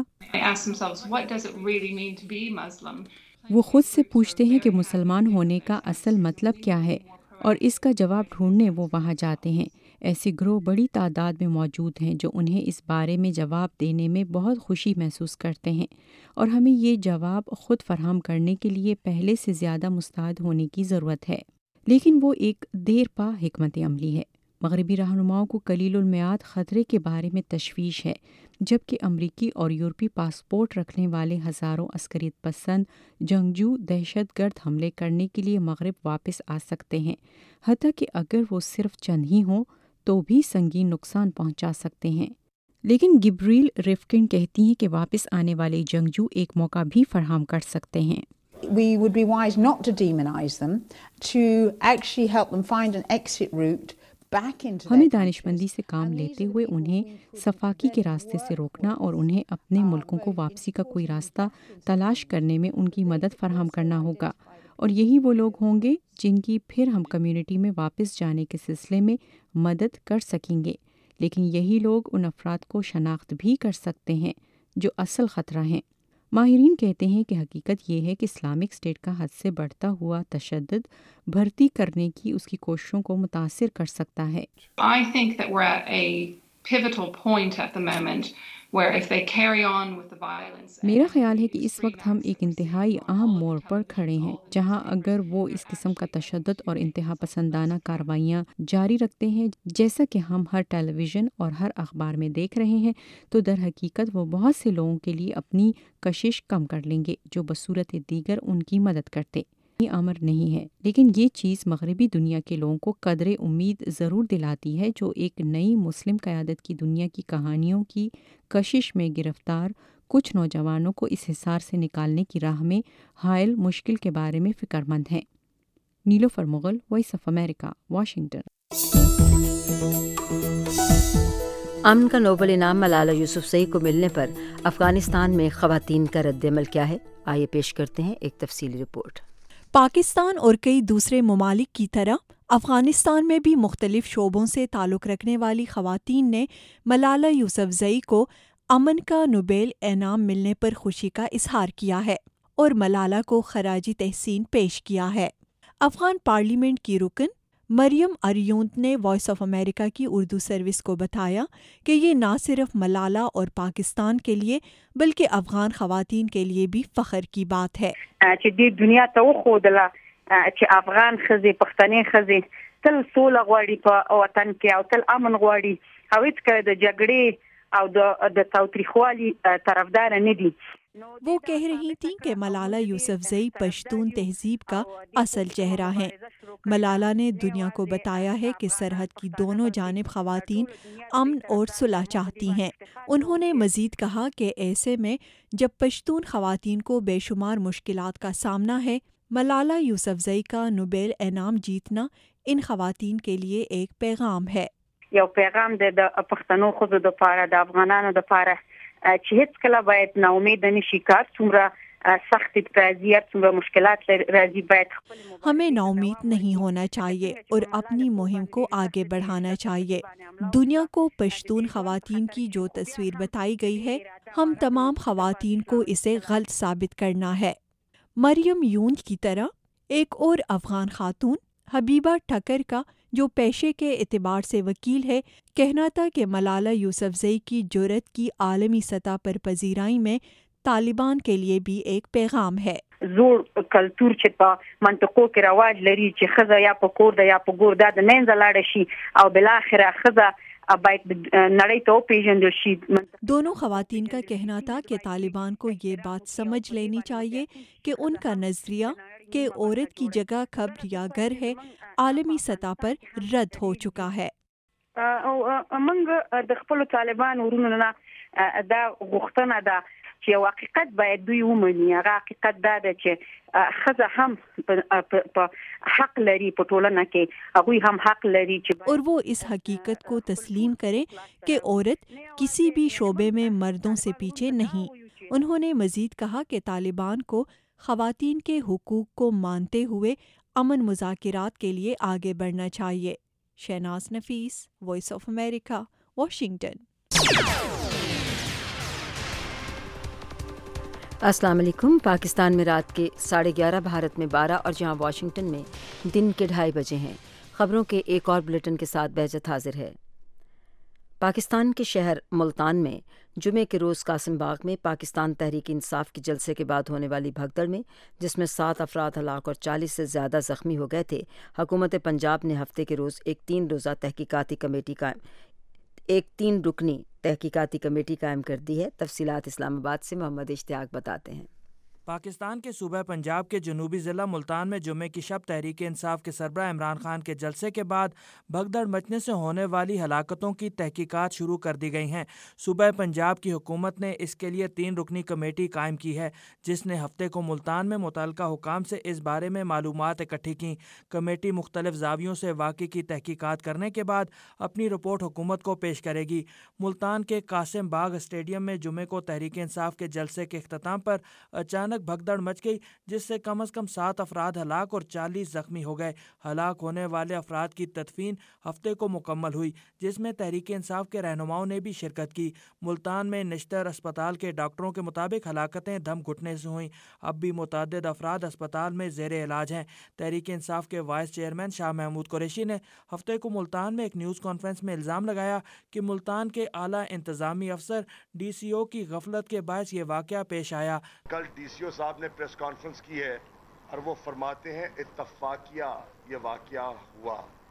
وہ خود سے پوچھتے ہیں کہ مسلمان ہونے کا اصل مطلب کیا ہے، اور اس کا جواب ڈھونڈنے وہ وہاں جاتے ہیں۔ ایسے گروہ بڑی تعداد میں موجود ہیں جو انہیں اس بارے میں جواب دینے میں بہت خوشی محسوس کرتے ہیں، اور ہمیں یہ جواب خود فراہم کرنے کے لیے پہلے سے زیادہ مستعد ہونے کی ضرورت ہے، لیکن وہ ایک دیر پا حکمت عملی ہے۔ مغربی رہنماؤں کو قلیل المیعاد خطرے کے بارے میں تشویش ہے، جبکہ امریکی اور یورپی پاسپورٹ رکھنے والے ہزاروں عسکریت پسند جنگجو دہشت گرد حملے کرنے کے لیے مغرب واپس آ سکتے ہیں، حتیٰ کہ اگر وہ صرف چند ہی ہوں تو بھی سنگین نقصان پہنچا سکتے ہیں۔ لیکن گبریل ریفکن کہتی ہیں کہ واپس آنے والے جنگجو ایک موقع بھی فراہم کر سکتے ہیں۔ We would be wise not to demonize them, to actually help them find an exit route back into ہمیں دانش مندی سے کام لیتے ہوئے انہیں صفاقی کے راستے سے روکنا اور انہیں اپنے ملکوں کو واپسی کا کوئی راستہ تلاش کرنے میں ان کی مدد فراہم کرنا ہوگا، اور یہی وہ لوگ ہوں گے جن کی پھر ہم کمیونٹی میں واپس جانے کے سلسلے میں مدد کر سکیں گے، لیکن یہی لوگ ان افراد کو شناخت بھی کر سکتے ہیں جو اصل خطرہ ہیں۔ ماہرین کہتے ہیں کہ حقیقت یہ ہے کہ اسلامک اسٹیٹ کا حد سے بڑھتا ہوا تشدد بھرتی کرنے کی اس کی کوششوں کو متاثر کر سکتا ہے۔ I think that we're at a pivotal point at the moment where if they carry on with the violence. میرا خیال ہے کہ اس وقت ہم ایک انتہائی اہم موڑ پر کھڑے ہیں جہاں اگر وہ اس قسم کا تشدد اور انتہا پسندانہ کارروائیاں جاری رکھتے ہیں جیسا کہ ہم ہر ٹیلی ویژن اور ہر اخبار میں دیکھ رہے ہیں، تو در حقیقت وہ بہت سے لوگوں کے لیے اپنی کشش کم کر لیں گے جو بصورت دیگر ان کی مدد کرتے۔ یہ امر نہیں ہے، لیکن یہ چیز مغربی دنیا کے لوگوں کو قدر امید ضرور دلاتی ہے جو ایک نئی مسلم قیادت کی دنیا کی کہانیوں کی کشش میں گرفتار کچھ نوجوانوں کو اس حصار سے نکالنے کی راہ میں حائل مشکل کے بارے میں فکر مند ہیں۔ Nilofar Mughal, voice of America, Washington. امن کا نوبل انعام ملالہ یوسفزئی کو ملنے پر افغانستان میں خواتین کا رد عمل کیا ہے؟ آئیے پیش کرتے ہیں ایک تفصیلی رپورٹ۔ پاکستان اور کئی دوسرے ممالک کی طرح افغانستان میں بھی مختلف شعبوں سے تعلق رکھنے والی خواتین نے ملالہ یوسفزئی کو امن کا نوبل انعام ملنے پر خوشی کا اظہار کیا ہے اور ملالہ کو خراج تحسین پیش کیا ہے۔ افغان پارلیمنٹ کی رکن مریم اریونت نے وائس آف امریکہ کی اردو سروس کو بتایا کہ یہ نہ صرف ملالہ اور پاکستان کے لیے بلکہ افغان خواتین کے لیے بھی فخر کی بات ہے۔ چې دې دنیا ته وښودله چې افغان ښځې، پښتنې ښځې تل سوله غواړي په وطن کې او تل امن غواړي او هیڅ کله د جګړې او د د تاوتریخوالي طرفدار نه دي. وہ کہہ رہی تھیں کہ ملالہ یوسفزئی پشتون تہذیب کا اصل چہرہ ہیں. ملالہ نے دنیا کو بتایا ہے کہ سرحد کی دونوں جانب خواتین امن اور صلح چاہتی ہیں. انہوں نے مزید کہا کہ ایسے میں جب پشتون خواتین کو بے شمار مشکلات کا سامنا ہے، ملالہ یوسفزئی کا نوبیل انعام جیتنا ان خواتین کے لیے ایک پیغام ہے. یو پیغام د پښتنو ښځو دپاره، د افغانانو دپاره چې هیڅکله باید نا امیده نشي. کار څومره سخت راځي، هر څومره مشکلات راځي، باید ہمیں نا امید نہیں ہونا چاہیے اور اپنی مہم کو آگے بڑھانا چاہیے. دنیا کو پشتون خواتین کی جو تصویر بتائی گئی ہے، ہم تمام خواتین کو اسے غلط ثابت کرنا ہے. مریم یونج کی طرح ایک اور افغان خاتون حبیبہ ٹھکر کا جو پیشے کے اعتبار سے وکیل ہے، کہنا تھا کہ ملالہ یوسفزئی کی جرأت کی عالمی سطح پر پذیرائی میں طالبان کے لیے بھی ایک پیغام ہے. زوړ کلتور چې په منطقو کې رواج لري چې ښځه یا په کور ده یا په ګور ده د منځه لاړه شي او بالاخره ښځه باید نړۍ ته وپیژندل شي. دونوں خواتین کا کہنا تھا کہ طالبان کو یہ بات سمجھ لینی چاہیے کہ ان کا نظریہ کہ عورت کی جگہ قبر یا گھر ہے عالمی سطح پر رد ہو چکا ہے. موږ د خپلو طالبان ورونو نه دا غوښتنه ده چې یو حقیقت باید دوی ومني. هغه حقیقت دا ده چې ښځه هم په حق لري په ټولنه کې، هغوی هم حق لري چې اور وہ اس حقیقت کو تسلیم کرے کہ عورت کسی بھی شعبے میں مردوں سے پیچھے نہیں. انہوں نے مزید کہا کہ طالبان کو خواتین کے حقوق کو مانتے ہوئے امن مذاکرات کے لیے آگے بڑھنا چاہیے. Shahnaz Nafees, voice of America, Washington. السلام علیکم. پاکستان میں رات کے ساڑھے گیارہ، بھارت میں بارہ اور جہاں واشنگٹن میں دن کے ڈھائی بجے ہیں. خبروں کے ایک اور بلیٹن کے ساتھ بہجت حاضر ہے. پاکستان کے شہر ملتان میں جمعے کے روز قاسم باغ میں پاکستان تحریک انصاف کے جلسے کے بعد ہونے والی بھگدڑ میں جس میں سات افراد ہلاک اور چالیس سے زیادہ زخمی ہو گئے تھے، حکومت پنجاب نے ہفتے کے روز ایک تین روزہ تحقیقاتی کمیٹی قائم ایک تین رکنی تحقیقاتی کمیٹی قائم کر دی ہے. تفصیلات اسلام آباد سے محمد اشتیاق بتاتے ہیں. پاکستان کے صوبہ پنجاب کے جنوبی ضلع ملتان میں جمعے کی شب تحریک انصاف کے سربراہ عمران خان کے جلسے کے بعد بھگدڑ مچنے سے ہونے والی ہلاکتوں کی تحقیقات شروع کر دی گئی ہیں. صوبہ پنجاب کی حکومت نے اس کے لیے تین رکنی کمیٹی قائم کی ہے جس نے ہفتے کو ملتان میں متعلقہ حکام سے اس بارے میں معلومات اکٹھی کیں. کمیٹی مختلف زاویوں سے واقعے کی تحقیقات کرنے کے بعد اپنی رپورٹ حکومت کو پیش کرے گی. ملتان کے قاسم باغ اسٹیڈیم میں جمعے کو تحریک انصاف کے جلسے کے اختتام پر اچانک بھگدڑ مچ گئی جس سے کم از کم سات افراد ہلاک اور چالیس زخمی ہو گئے. ہلاک ہونے والے افراد کی تدفین ہفتے کو مکمل ہوئی جس میں تحریک انصاف کے رہنماؤں نے بھی شرکت کی. ملتان میں نشتر اسپتال کے ڈاکٹروں کے مطابق ہلاکتیں دم گھٹنے سے ہوئیں. اب بھی متعدد افراد اسپتال میں زیر علاج ہیں. تحریک انصاف کے وائس چیئرمین شاہ محمود قریشی نے ہفتے کو ملتان میں ایک نیوز کانفرنس میں الزام لگایا کہ ملتان کے اعلیٰ انتظامی افسر ڈی سی او کی غفلت کے باعث یہ واقعہ پیش آیا. کل ڈی سی او صاحب نے پریس کانفرنس کی ہے اور وہ فرماتے ہیں اتفاقیہ یہ واقعہ ہوا.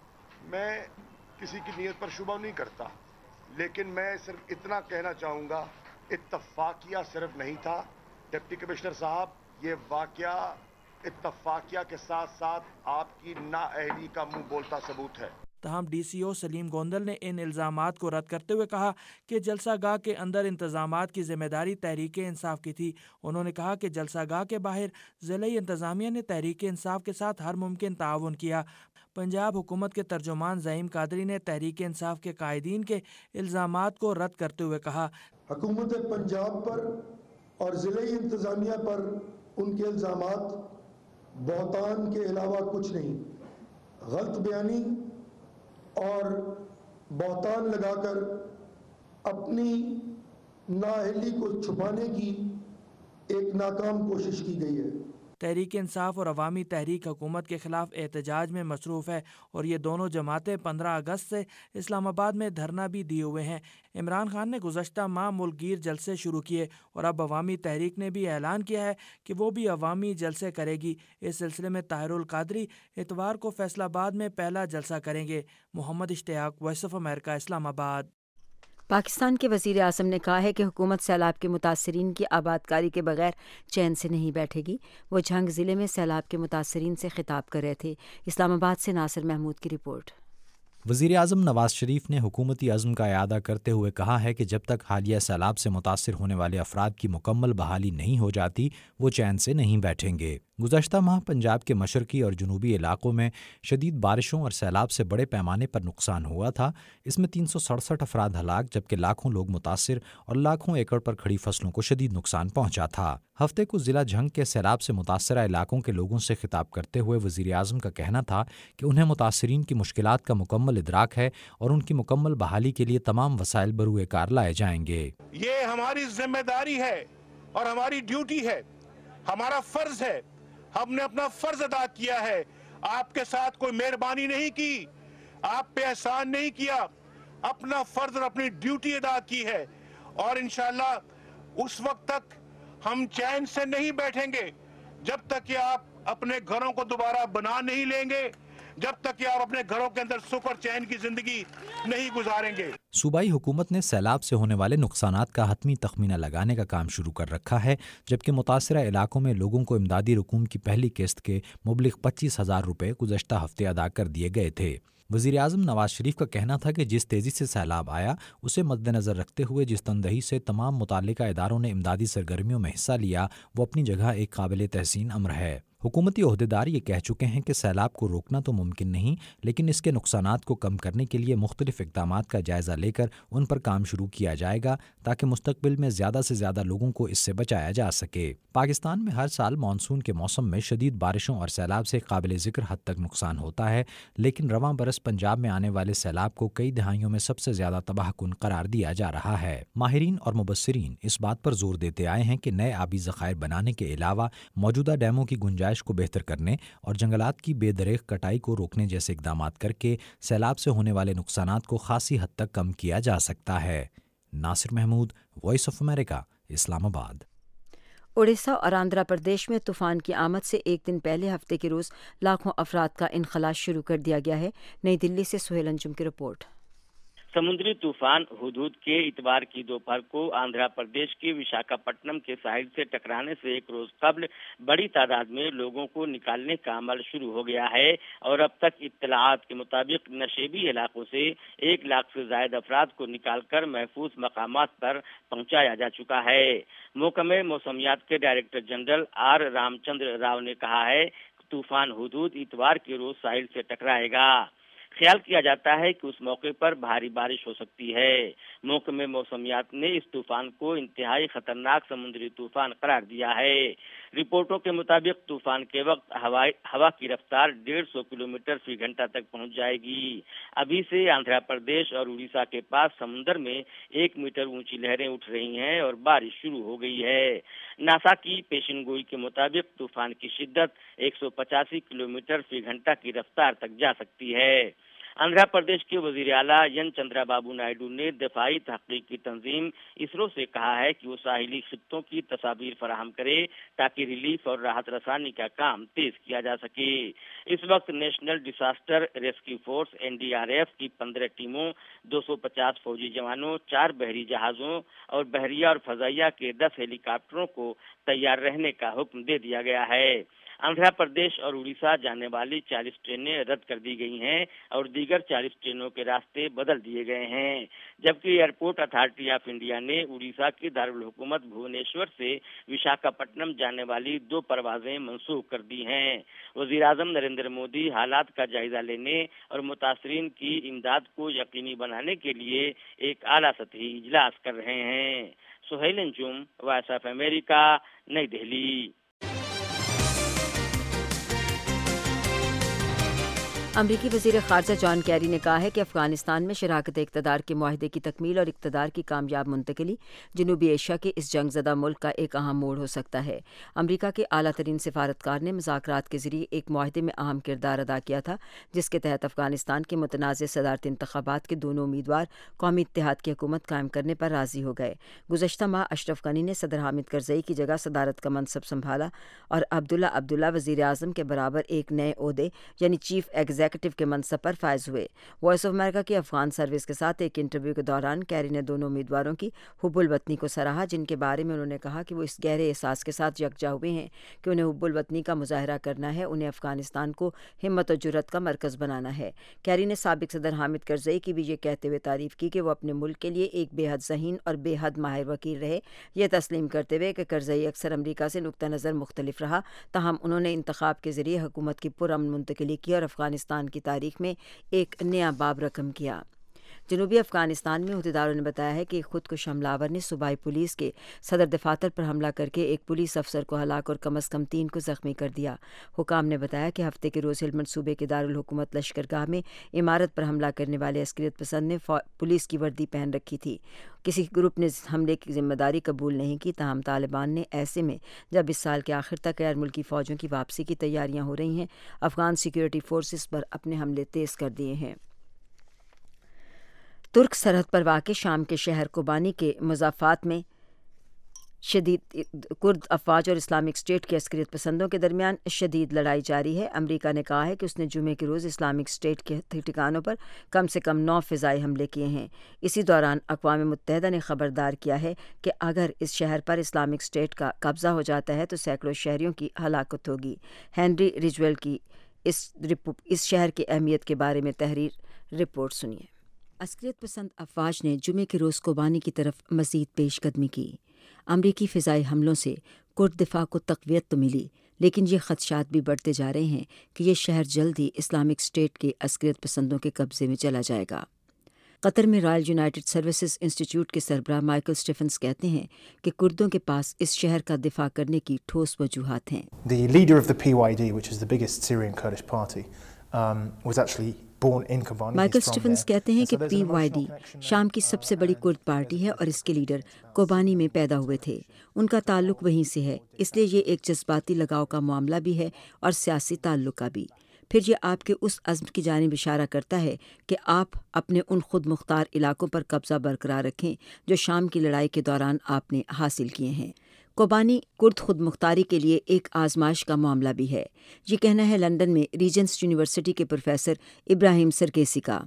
میں کسی کی نیت پر شبہ نہیں کرتا، لیکن میں صرف اتنا کہنا چاہوں گا اتفاقیہ صرف نہیں تھا. ڈپٹی کمشنر صاحب، یہ واقعہ اتفاقیہ کے ساتھ ساتھ آپ کی نااہلی کا منہ بولتا ثبوت ہے. تاہم ڈی سی او سلیم گوندل نے ان الزامات کو رد کرتے ہوئے کہا کہ جلسہ گاہ کے اندر انتظامات کی ذمہ داری تحریک انصاف کی تھی. انہوں نے کہا کہ جلسہ گاہ کے باہر ضلعی انتظامیہ نے تحریک انصاف کے ساتھ ہر ممکن تعاون کیا. پنجاب حکومت کے ترجمان زعیم قادری نے تحریک انصاف کے قائدین کے الزامات کو رد کرتے ہوئے کہا حکومت پنجاب پر اور ضلعی انتظامیہ پر ان کے الزامات بہتان کے علاوہ کچھ نہیں. غلط بیانی اور بہتان لگا کر اپنی نااہلی کو چھپانے کی ایک ناکام کوشش کی گئی ہے. तहरीक इंसाफ और अवामी तहरीक हुकूमत के खिलाफ एहतजाज में मसरूफ़ है और ये दोनों जमातें पंद्रह अगस्त से इस्लामाबाद में धरना भी दिए हुए हैं। इमरान खान ने गुज़श्ता माह मुल्कगीर जलसे शुरू किए और अब अवामी तहरीक ने भी ऐलान किया है कि वो भी अवामी जलसे करेगी। इस सिलसिले में ताहिरुल कादरी इतवार को फैसलाबाद में पहला जलसा करेंगे। Mohammad Ishtiaq, voice of America, Islamabad. Pakistan के वज़ीर आज़म ने कहा है कि हुकूमत सैलाब के मुतासरीन की आबादकारी के बगैर चैन से नहीं बैठेगी। वो झंग ज़िले में सैलाब के मुतासरीन से खिताब कर रहे थे। इस्लामाबाद से नासिर महमूद की रिपोर्ट। वज़ीर आज़म नवाज शरीफ ने हुकूमती अज़्म का इआदा करते हुए कहा है कि जब तक हालिया सैलाब से मुतासिर होने वाले अफराद की मुकम्मल बहाली नहीं हो जाती वो चैन से नहीं बैठेंगे। गुज़श्ता माह पंजाब के मशरकी और जनूबी इलाकों में शदीद बारिशों और सैलाब से बड़े पैमाने पर नुकसान हुआ था। इसमें तीन सौ सड़सठ अफराद हलाक जबकि लाखों लोग मुतासिर और लाखों एकड़ पर खड़ी फसलों को शदीद नुकसान पहुंचा था। हफ्ते को ज़िला झंग के सैलाब से मुतासरा इलाकों के लोगों से खिताब करते हुए वज़ीर आज़म का कहना था कि उन्हें मुतासरीन की मुश्किलात का मुकम्मल इदराक है और उनकी मुकम्मल बहाली के लिए तमाम वसाइल बरूए कार लाए जाएंगे। ये हमारी जिम्मेदारी है और हमारी ड्यूटी है, हमारा फर्ज है। हमने अपना फर्ज अदा किया है। आपके साथ कोई मेहरबानी नहीं की, आप पे एहसान नहीं किया, अपना फर्ज और अपनी ड्यूटी अदा की है और इंशाअल्लाह उस वक्त तक हम चैन से नहीं बैठेंगे जब तक कि आप अपने घरों को दोबारा बना नहीं लेंगे, जब तक कि आप अपने घरों के अंदर सुख और चैन की जिंदगी नहीं गुजारेंगे। सूबाई हुकूमत ने सैलाब से होने वाले नुकसानात का हतमी तखमीना लगाने का काम शुरू कर रखा है, जबकि मुतासरा इलाकों में लोगों को इमदादी रकूम की पहली किस्त के मुबलिग पच्चीस हजार रुपये गुज़श्ता हफ्ते अदा कर दिए गए थे। वज़ीर आज़म नवाज शरीफ का कहना था कि जिस तेज़ी से सैलाब आया उसे मद्देनज़र रखते हुए जिस तनदही से तमाम मुताल्लिका इदारों ने इमदादी सरगर्मियों में हिस्सा लिया वो अपनी जगह एक काबिल तहसीन अम्र है। हुकूमती ओहदेदार ये कह चुके हैं कि सैलाब को रोकना तो मुमकिन नहीं, लेकिन इसके नुकसानात को कम करने के लिए मुख्तलिफ इक़दामात का जायज़ा लेकर उन पर काम शुरू किया जाएगा ताकि मुस्तक़बिल में ज़्यादा से ज़्यादा लोगों को इससे बचाया जा सके। पाकिस्तान में हर साल मानसून के मौसम में शदीद बारिशों और सैलाब से काबिल ज़िक्र हद तक नुकसान होता है, लेकिन रवां बरस पंजाब में आने वाले सैलाब को कई दहाइयों में सबसे ज़्यादा तबाहकुन करार दिया जा रहा है। माहिरीन और मुबस्सिरीन इस बात पर जोर देते आए हैं कि नए आबी ज़खायर बनाने के अलावा मौजूदा डैमों की गुंजाइश को बेहतर करने और जंगलात की बेदरेख कटाई को रोकने जैसे इक़दामात करके सैलाब से होने वाले नुकसानात को खासी हद तक कम किया जा सकता है। Nasir Mahmood, voice of America, Islamabad. Orissa और आंध्र प्रदेश में तूफान की आमद से एक दिन पहले हफ्ते के रोज़ लाखों अफराद का इनखला शुरू कर दिया गया है। नई दिल्ली से सुहेल अंजुम की रिपोर्ट। समुद्री तूफान हुदूद के इतवार की दोपहर को आंध्र प्रदेश के विशाखापट्टनम के साहिल से टकराने से एक रोज कबल बड़ी तादाद में लोगों को निकालने का अमल शुरू हो गया है और अब तक इत्तलाआत के मुताबिक नशेबी इलाकों से एक लाख से ज्यादा अफराद को निकालकर महफूज मकामात पर पहुंचाया जा चुका है। महकमे मौसमियात के director general R Ramachandra Rao ने कहा है कि तूफान हुदूद इतवार के रोज साहिल से टकराएगा। ख्याल किया जाता है कि उस मौके पर भारी बारिश हो सकती है। महकमे मौसमियात ने इस तूफान को इंतहाई खतरनाक समुद्री तूफान करार दिया है। रिपोर्टों के मुताबिक तूफान के वक्त हवा हवा की रफ्तार डेढ़ सौ किलोमीटर फी घंटा तक पहुंच जाएगी। अभी से आंध्र प्रदेश और उड़ीसा के पास समुद्र में एक मीटर ऊंची लहरें उठ रही हैं और बारिश शुरू हो गई है। नासा की पेशिनगोई के मुताबिक तूफान की शिद्दत एक सौ पचासी किलोमीटर फी घंटा की रफ्तार तक जा सकती है। आंध्र प्रदेश के वजीर आला एन चंद्रबाबू नायडू ने दफाई तहकीक की तंजीम इसरो से कहा है कि वो साहिली खित्तों की तस्वीर फराहम करे ताकि रिलीफ और राहत रसानी का काम तेज किया जा सके। इस वक्त national disaster rescue force N D R F की पंद्रह टीमों, दो सौ पचास फौजी जवानों, चार बहरी जहाजों और बहरिया और फजाइया के दस हेलीकॉप्टरों को तैयार रहने का हुक्म दे दिया गया है। आंध्र प्रदेश और उड़ीसा जाने वाली चालीस ट्रेनें रद्द कर दी गई हैं और दीगर चालीस ट्रेनों के रास्ते बदल दिए गए हैं, जबकि एयरपोर्ट अथॉरिटी ऑफ इंडिया ने उड़ीसा की दारुल हुकूमत भुवनेश्वर से विशाखापट्टनम जाने वाली दो परवाजें मंसूख कर दी हैं। वजीर आजम नरेंद्र मोदी हालात का जायजा लेने और मुतासरीन की इमदाद को यकीनी बनाने के लिए एक आला सतही इजलास कर रहे हैं। Suhail Anjum, voice of America, Nai Delhi. امریکی وزیر خارجہ جان کیری نے کہا ہے کہ افغانستان میں شراکت اقتدار کے معاہدے کی تکمیل اور اقتدار کی کامیاب منتقلی جنوبی ایشیا کے اس جنگ زدہ ملک کا ایک اہم موڑ ہو سکتا ہے۔ امریکہ کے اعلیٰ ترین سفارتکار نے مذاکرات کے ذریعے ایک معاہدے میں اہم کردار ادا کیا تھا جس کے تحت افغانستان کے متنازع صدارتی انتخابات کے دونوں امیدوار قومی اتحاد کی حکومت قائم کرنے پر راضی ہو گئے۔ گزشتہ ماہ اشرف غنی نے صدر حامد کرزئی کی جگہ صدارت کا منصب سنبھالا اور عبداللہ عبداللہ وزیر اعظم کے برابر ایک نئے عہدے یعنی چیف ایگزیکٹو کے منصب پر فائز ہوئے۔ وائس آف امریکہ کی افغان سروس کے ساتھ ایک انٹرویو کے دوران کیری نے دونوں امیدواروں کی حب الوطنی کو سراہا، جن کے بارے میں انہوں نے کہا کہ وہ اس گہرے احساس کے ساتھ یکجا ہوئے ہیں کہ انہیں حب الوطنی کا مظاہرہ کرنا ہے، انہیں افغانستان کو ہمت و جرأت کا مرکز بنانا ہے۔ کیری نے سابق صدر حامد کرزئی کی بھی یہ کہتے ہوئے تعریف کی کہ وہ اپنے ملک کے لیے ایک بے حد ذہین اور بے حد ماہر وکیل رہے، یہ تسلیم کرتے ہوئے کہ کرزئی اکثر امریکہ سے نقطہ نظر مختلف رہا، تاہم انہوں نے انتخاب کے ذریعے حکومت کی پرامن منتقلی کی اور افغانستان کی تاریخ میں ایک نیا باب رقم کیا۔ جنوبی افغانستان میں عہدیداروں نے بتایا ہے کہ خود کش حملہ آور نے صوبائی پولیس کے صدر دفاتر پر حملہ کر کے ایک پولیس افسر کو ہلاک اور کم از کم تین کو زخمی کر دیا۔ حکام نے بتایا کہ ہفتے کے روز ہلمند صوبے کے دارالحکومت لشکرگاہ میں عمارت پر حملہ کرنے والے عسکریت پسند نے پولیس کی وردی پہن رکھی تھی۔ کسی گروپ نے حملے کی ذمہ داری قبول نہیں کی، تاہم طالبان نے ایسے میں جب اس سال کے آخر تک غیر ملکی فوجوں کی واپسی کی تیاریاں ہو رہی ہیں، افغان سیکیورٹی فورسز پر اپنے حملے تیز کر دیے ہیں۔ ترک سرحد پر واقع شام کے شہر کوبانی کے مضافات میں شدید کرد افواج اور اسلامک اسٹیٹ کے عسکریت پسندوں کے درمیان شدید لڑائی جاری ہے۔ امریکہ نے کہا ہے کہ اس نے جمعے کے روز اسلامک اسٹیٹ کے ٹھکانوں پر کم سے کم نو فضائی حملے کیے ہیں۔ اسی دوران اقوام متحدہ نے خبردار کیا ہے کہ اگر اس شہر پر اسلامک اسٹیٹ کا قبضہ ہو جاتا ہے تو سینکڑوں شہریوں کی ہلاکت ہوگی۔ ہینری رجویل کی اس اس شہر کی اہمیت کے بارے میں تحریر رپورٹ سنیے۔ عسکریت پسند افواج نے جمعے کے روز کوبانی کی طرف مزید پیش قدمی کی۔ امریکی فضائی حملوں سے کرد دفاع کو تقویت تو ملی، لیکن یہ خدشات بھی بڑھتے جا رہے ہیں کہ یہ شہر جلد ہی اسلامک اسٹیٹ کے عسکریت پسندوں کے قبضے میں چلا جائے گا۔ قطر میں رائل یونائٹڈ سروسز انسٹیٹیوٹ کے سربراہ مائیکل اسٹیفنس کہتے ہیں کہ کردوں کے پاس اس شہر کا دفاع کرنے کی ٹھوس وجوہات ہیں۔ The leader of the P Y D, which is the biggest Syrian Kurdish party, um, was actually Michael Stephens کہتے ہیں کہ پی وائی ڈی شام کی سب سے بڑی کرد پارٹی ہے اور اس کے لیڈر کوبانی میں پیدا ہوئے تھے، ان کا تعلق وہیں سے ہے، اس لیے یہ ایک جذباتی لگاؤ کا معاملہ بھی ہے اور سیاسی تعلق کا بھی۔ پھر یہ آپ کے اس عزم کی جانب اشارہ کرتا ہے کہ آپ اپنے ان خود مختار علاقوں پر قبضہ برقرار رکھیں جو شام کی لڑائی کے دوران آپ نے حاصل کیے ہیں۔ کوبانی کرد خود مختاری کے لیے ایک آزمائش کا معاملہ بھی ہے، یہ کہنا ہے لندن میں ریجنس یونیورسٹی کے پروفیسر ابراہیم سرکیسی کا۔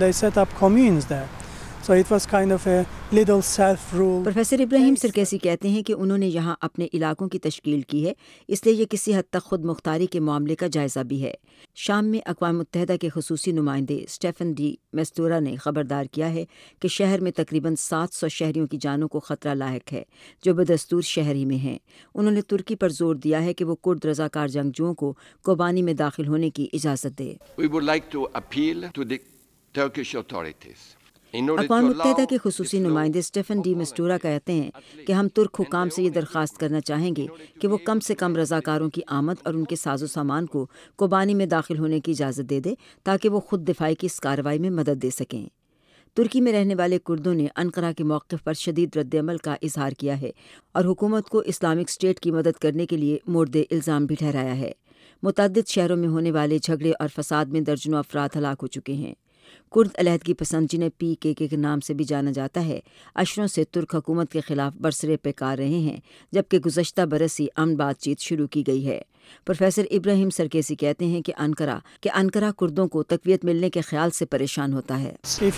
پروفیسر ابراہیم سرکیسی کہتے ہیں کہ انہوں نے یہاں اپنے علاقوں کی تشکیل کی ہے، اس لیے یہ کسی حد تک خود مختاری کے معاملے کا جائزہ بھی ہے۔ شام میں اقوام متحدہ کے خصوصی نمائندے اسٹیفن ڈی میسٹورا نے خبردار کیا ہے کہ شہر میں تقریباً سات سو شہریوں کی جانوں کو خطرہ لاحق ہے جو بدستور شہر ہی میں ہیں۔ انہوں نے ترکی پر زور دیا ہے کہ وہ کرد رضاکار جنگجوؤں کو کوبانی میں داخل ہونے کی اجازت دے۔ We would like to appeal to the Turkish authorities. اقوام متحدہ کے خصوصی نمائندے اسٹیفن ڈی مسٹورا کہتے ہیں کہ ہم ترک حکام سے یہ درخواست کرنا چاہیں گے کہ وہ کم سے کم رضاکاروں کی آمد اور ان کے ساز و سامان کو کوبانی میں داخل ہونے کی اجازت دے دے تاکہ وہ خود دفاعی کی اس کارروائی میں مدد دے سکیں۔ ترکی میں رہنے والے کردوں نے انقرہ کے موقف پر شدید رد عمل کا اظہار کیا ہے اور حکومت کو اسلامک اسٹیٹ کی مدد کرنے کے لیے مورد الزام بھی ٹھہرایا ہے۔ متعدد شہروں میں ہونے والے جھگڑے اور فساد میں درجنوں افراد ہلاک ہو چکے ہیں۔ کرد علیحدگی پسند جنہیں پی کے کے کے نام سے بھی جانا جاتا ہے اشروں سے ترک حکومت کے خلاف برسرے پیکار رہے ہیں، جبکہ گزشتہ برس ہی امن بات چیت شروع کی گئی ہے۔ پروفیسر ابراہیم سرکیسی کہتے ہیں کہ انقرہ کہ انقرہ کردوں کو تقویت ملنے کے خیال سے پریشان ہوتا ہے۔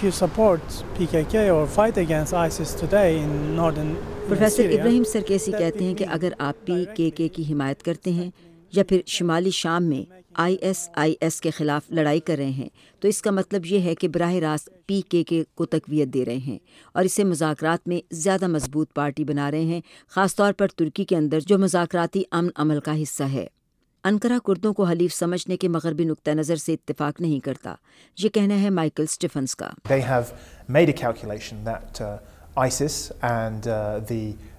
پروفیسر ابراہیم سرکیسی کہتے ہیں کہ اگر آپ پی کے کے کی حمایت کرتے ہیں یا پھر شمالی شام میں آئی ایس آئی ایس کے خلاف لڑائی کر رہے ہیں تو اس کا مطلب یہ ہے کہ براہ راست پی کے کے کو تقویت دے رہے ہیں اور اسے مذاکرات میں زیادہ مضبوط پارٹی بنا رہے ہیں، خاص طور پر ترکی کے اندر جو مذاکراتی امن عمل کا حصہ ہے۔ انقرہ کردوں کو حلیف سمجھنے کے مغربی نقطہ نظر سے اتفاق نہیں کرتا، یہ کہنا ہے مائیکل اسٹیفنس کا۔ They have made a calculation that uh, ISIS and uh, the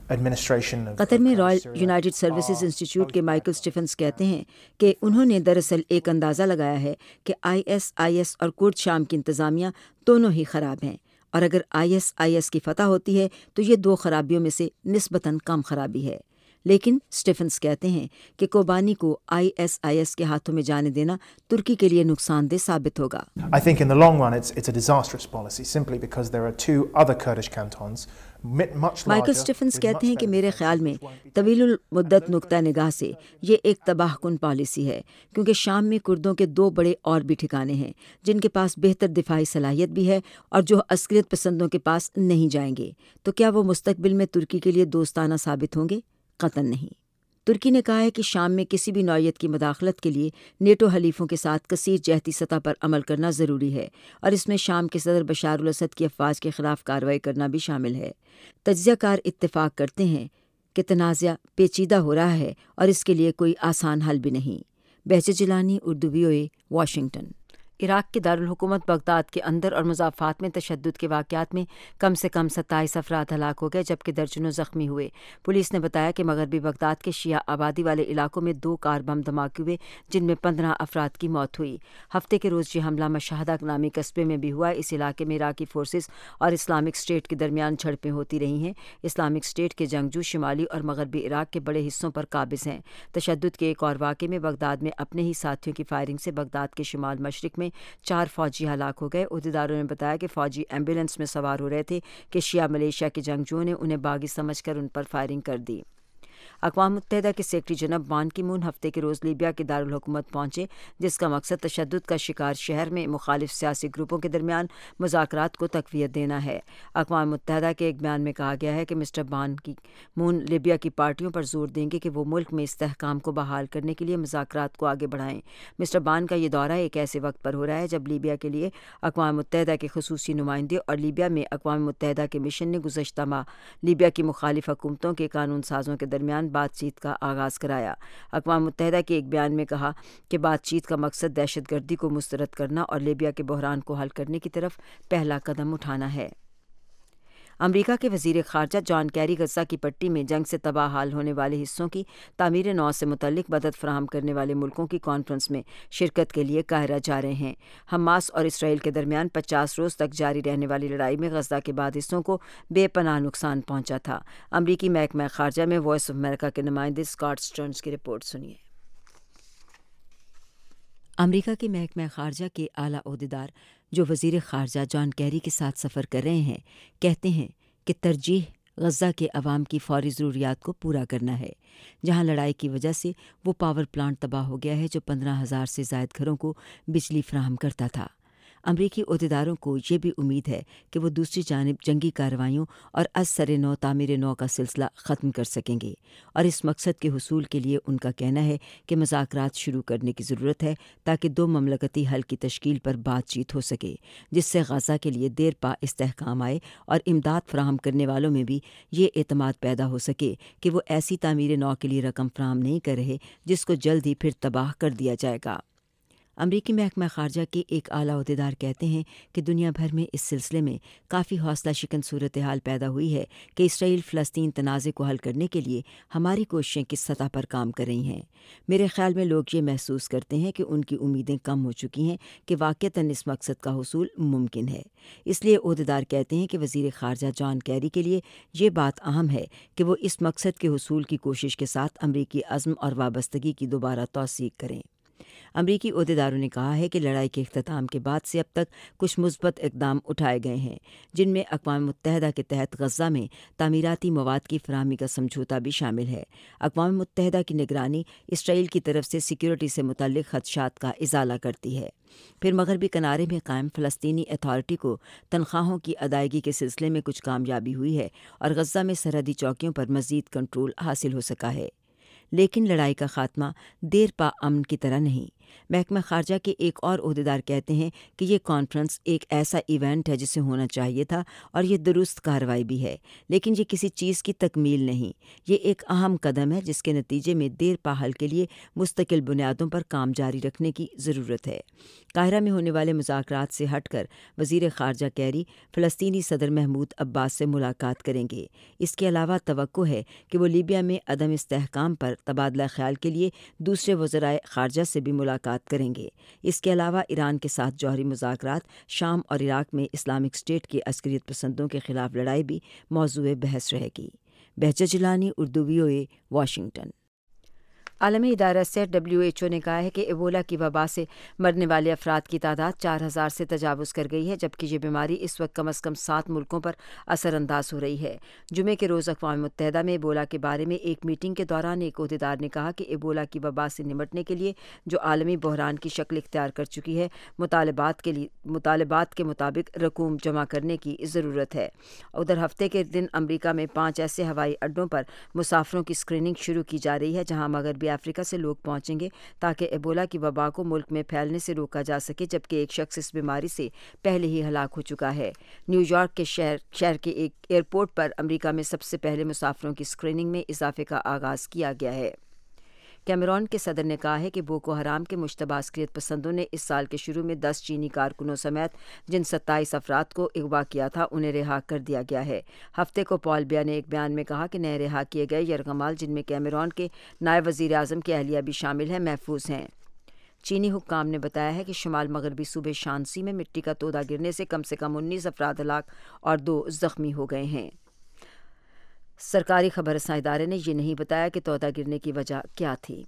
administration of Qatar میں رائل یونائٹڈ سروسز انسٹیٹیوٹ کے مائیکل اسٹیفنس کہتے ہیں کہ انہوں نے دراصل ایک اندازہ لگایا ہے کہ آئی ایس آئی ایس اور کرد شام کی انتظامیہ دونوں ہی خراب ہیں، اور اگر آئی ایس آئی ایس کی فتح ہوتی ہے تو یہ دو خرابیوں میں سے نسبتاً کم خرابی ہے۔ لیکن اسٹیفنس کہتے ہیں کہ کوبانی کو آئی ایس آئی ایس کے ہاتھوں میں جانے دینا ترکی کے لیے نقصان دہ ثابت ہوگا۔ I think in the long run it's, it's a disastrous policy simply because there are two other Kurdish cantons Michael Stephens کہتے ہیں کہ میرے خیال میں طویل المدت نقطہ نگاہ سے یہ ایک تباہ کن پالیسی ہے، کیونکہ شام میں کردوں کے دو بڑے اور بھی ٹھکانے ہیں جن کے پاس بہتر دفاعی صلاحیت بھی ہے اور جو عسکریت پسندوں کے پاس نہیں جائیں گے۔ تو کیا وہ مستقبل میں ترکی کے لیے دوستانہ ثابت ہوں گے؟ قطعاً نہیں۔ ترکی نے کہا ہے کہ شام میں کسی بھی نوعیت کی مداخلت کے لیے نیٹو حلیفوں کے ساتھ کثیر جہتی سطح پر عمل کرنا ضروری ہے، اور اس میں شام کے صدر بشار الاسد کی افواج کے خلاف کارروائی کرنا بھی شامل ہے۔ تجزیہ کار اتفاق کرتے ہیں کہ تنازع پیچیدہ ہو رہا ہے اور اس کے لیے کوئی آسان حل بھی نہیں۔ Behjat Jilani, Urdu V O A, Washington. Iraq کے دارالحکومت بغداد کے اندر اور مضافات میں تشدد کے واقعات میں کم سے کم ستائیس افراد ہلاک ہو گئے جبکہ درجنوں زخمی ہوئے۔ پولیس نے بتایا کہ مغربی بغداد کے شیعہ آبادی والے علاقوں میں دو کار بم دھماکے ہوئے جن میں پندرہ افراد کی موت ہوئی۔ ہفتے کے روز یہ حملہ مشاہدہ نامی قصبے میں بھی ہوا۔ اس علاقے میں عراقی فورسز اور اسلامک اسٹیٹ کے درمیان جھڑپیں ہوتی رہی ہیں۔ اسلامک اسٹیٹ کے جنگجو شمالی اور مغربی عراق کے بڑے حصوں پر قابض ہیں۔ تشدد کے ایک اور واقعے میں بغداد میں اپنے ہی ساتھیوں کی فائرنگ سے بغداد کے شمال مشرق میں چار فوجی ہلاک ہو گئے۔ عہدیداروں نے بتایا کہ فوجی ایمبولینس میں سوار ہو رہے تھے کہ شیعہ ملیشیا کے جنگجوؤں نے انہیں باغی سمجھ کر ان پر فائرنگ کر دی۔ اقوام متحدہ کے سیکرٹری جنرل بان کی مون ہفتے کے روز لیبیا کے دارالحکومت پہنچے، جس کا مقصد تشدد کا شکار شہر میں مخالف سیاسی گروپوں کے درمیان مذاکرات کو تقویت دینا ہے۔ اقوام متحدہ کے ایک بیان میں کہا گیا ہے کہ مسٹر بان کی مون لیبیا کی پارٹیوں پر زور دیں گے کہ وہ ملک میں استحکام کو بحال کرنے کے لیے مذاکرات کو آگے بڑھائیں۔ مسٹر بان کا یہ دورہ ایک ایسے وقت پر ہو رہا ہے جب لیبیا کے لیے اقوام متحدہ کے خصوصی نمائندے اور لیبیا میں اقوام متحدہ کے مشن نے گزشتہ ماہ لیبیا کی مخالف حکومتوں کے قانون سازوں کے درمیان بات چیت کا آغاز کرایا۔ اقوام متحدہ کے ایک بیان میں کہا کہ بات چیت کا مقصد دہشت گردی کو مسترد کرنا اور لیبیا کے بحران کو حل کرنے کی طرف پہلا قدم اٹھانا ہے۔ امریکہ کے وزیر خارجہ جان کیری غزہ کی پٹی میں جنگ سے تباہ حال ہونے والے حصوں کی تعمیر نو سے متعلق مدد فراہم کرنے والے ملکوں کی کانفرنس میں شرکت کے لیے قاہرہ جا رہے ہیں۔ حماس اور اسرائیل کے درمیان پچاس روز تک جاری رہنے والی لڑائی میں غزہ کے بعد حصوں کو بے پناہ نقصان پہنچا تھا۔ امریکی محکمہ خارجہ میں وائس آف امریکہ کے نمائندے اسکاٹ سٹرنز کی رپورٹ سنیے۔ امریکہ کے محکمہ خارجہ کے اعلیٰ عہدیدار جو وزیر خارجہ جان کیری کے ساتھ سفر کر رہے ہیں کہتے ہیں کہ ترجیح غزہ کے عوام کی فوری ضروریات کو پورا کرنا ہے، جہاں لڑائی کی وجہ سے وہ پاور پلانٹ تباہ ہو گیا ہے جو پندرہ ہزار سے زائد گھروں کو بجلی فراہم کرتا تھا۔ امریکی عہدیداروں کو یہ بھی امید ہے کہ وہ دوسری جانب جنگی کارروائیوں اور از سر نو تعمیر نو کا سلسلہ ختم کر سکیں گے، اور اس مقصد کے حصول کے لیے ان کا کہنا ہے کہ مذاکرات شروع کرنے کی ضرورت ہے تاکہ دو مملکتی حل کی تشکیل پر بات چیت ہو سکے، جس سے غزہ کے لیے دیر پا استحکام آئے اور امداد فراہم کرنے والوں میں بھی یہ اعتماد پیدا ہو سکے کہ وہ ایسی تعمیر نو کے لیے رقم فراہم نہیں کر رہے جس کو جلد ہی پھر تباہ کر دیا جائے گا۔ امریکی محکمہ خارجہ کے ایک اعلیٰ عہدیدار کہتے ہیں کہ دنیا بھر میں اس سلسلے میں کافی حوصلہ شکن صورتحال پیدا ہوئی ہے کہ اسرائیل فلسطین تنازع کو حل کرنے کے لیے ہماری کوششیں کس سطح پر کام کر رہی ہیں۔ میرے خیال میں لوگ یہ محسوس کرتے ہیں کہ ان کی امیدیں کم ہو چکی ہیں کہ واقعتاً اس مقصد کا حصول ممکن ہے۔ اس لیے عہدیدار کہتے ہیں کہ وزیر خارجہ جان کیری کے لیے یہ بات اہم ہے کہ وہ اس مقصد کے حصول کی کوشش کے ساتھ امریکی عزم اور وابستگی کی دوبارہ توثیق کریں۔ امریکی عہدیداروں نے کہا ہے کہ لڑائی کے اختتام کے بعد سے اب تک کچھ مثبت اقدام اٹھائے گئے ہیں، جن میں اقوام متحدہ کے تحت غزہ میں تعمیراتی مواد کی فراہمی کا سمجھوتہ بھی شامل ہے۔ اقوام متحدہ کی نگرانی اسرائیل کی طرف سے سیکیورٹی سے متعلق خدشات کا ازالہ کرتی ہے۔ پھر مغربی کنارے میں قائم فلسطینی اتھارٹی کو تنخواہوں کی ادائیگی کے سلسلے میں کچھ کامیابی ہوئی ہے اور غزہ میں سرحدی چوکیوں پر مزید کنٹرول حاصل ہو سکا ہے، لیکن لڑائی کا خاتمہ دیر پا امن کی طرح نہیں۔ محکمہ خارجہ کے ایک اور عہدیدار کہتے ہیں کہ یہ کانفرنس ایک ایسا ایونٹ ہے جسے ہونا چاہیے تھا اور یہ درست کارروائی بھی ہے، لیکن یہ کسی چیز کی تکمیل نہیں، یہ ایک اہم قدم ہے جس کے نتیجے میں دیر پا حل کے لیے مستقل بنیادوں پر کام جاری رکھنے کی ضرورت ہے۔ قاہرہ میں ہونے والے مذاکرات سے ہٹ کر وزیر خارجہ کیری فلسطینی صدر محمود عباس سے ملاقات کریں گے۔ اس کے علاوہ توقع ہے کہ وہ لیبیا میں عدم استحکام پر تبادلہ خیال کے لیے دوسرے وزرائے خارجہ سے بھی ملاقات کریں گے۔ اس کے علاوہ ایران کے ساتھ جوہری مذاکرات، شام اور عراق میں اسلامک اسٹیٹ کے عسکریت پسندوں کے خلاف لڑائی بھی موضوع بحث رہے گی۔ Behjat Jilani, Urdu V O A, Washington. عالمی ادارہ صحت ڈبلیو ایچ او نے کہا ہے کہ ایبولا کی وبا سے مرنے والے افراد کی تعداد چار ہزار سے تجاوز کر گئی ہے، جبکہ یہ بیماری اس وقت کم از کم سات ملکوں پر اثر انداز ہو رہی ہے۔ جمعے کے روز اقوام متحدہ میں ایبولا کے بارے میں ایک میٹنگ کے دوران ایک عہدیدار نے کہا کہ ایبولا کی وبا سے نمٹنے کے لیے جو عالمی بحران کی شکل اختیار کر چکی ہے، مطالبات کے لیے مطالبات کے مطابق رقوم جمع کرنے کی ضرورت ہے۔ ادھر ہفتے کے دن امریکہ میں پانچ ایسے ہوائی اڈوں پر مسافروں کی اسکریننگ شروع کی جا رہی ہے جہاں مغربی افریقہ سے لوگ پہنچیں گے تاکہ ایبولا کی وبا کو ملک میں پھیلنے سے روکا جا سکے، جبکہ ایک شخص اس بیماری سے پہلے ہی ہلاک ہو چکا ہے۔ نیو یارک کے شہر شہر کے ایک ایئرپورٹ پر امریکہ میں سب سے پہلے مسافروں کی اسکریننگ میں اضافے کا آغاز کیا گیا ہے۔ کیمرون کے صدر نے کہا ہے کہ بوکو حرام کے مشتبہ عسکریت پسندوں نے اس سال کے شروع میں دس چینی کارکنوں سمیت جن ستائیس افراد کو اغوا کیا تھا انہیں رہا کر دیا گیا ہے۔ ہفتے کو پال بیا نے ایک بیان میں کہا کہ نئے رہا کیے گئے یرغمال، جن میں کیمرون کے نائب وزیر اعظم کی اہلیہ بھی شامل ہیں، محفوظ ہیں۔ چینی حکام نے بتایا ہے کہ شمال مغربی صوبے شانسی میں مٹی کا تودہ گرنے سے کم سے کم انیس افراد ہلاک اور دو زخمی ہو گئے ہیں۔ سرکاری خبر رساں ادارے نے یہ نہیں بتایا کہ تودہ گرنے کی وجہ کیا تھی۔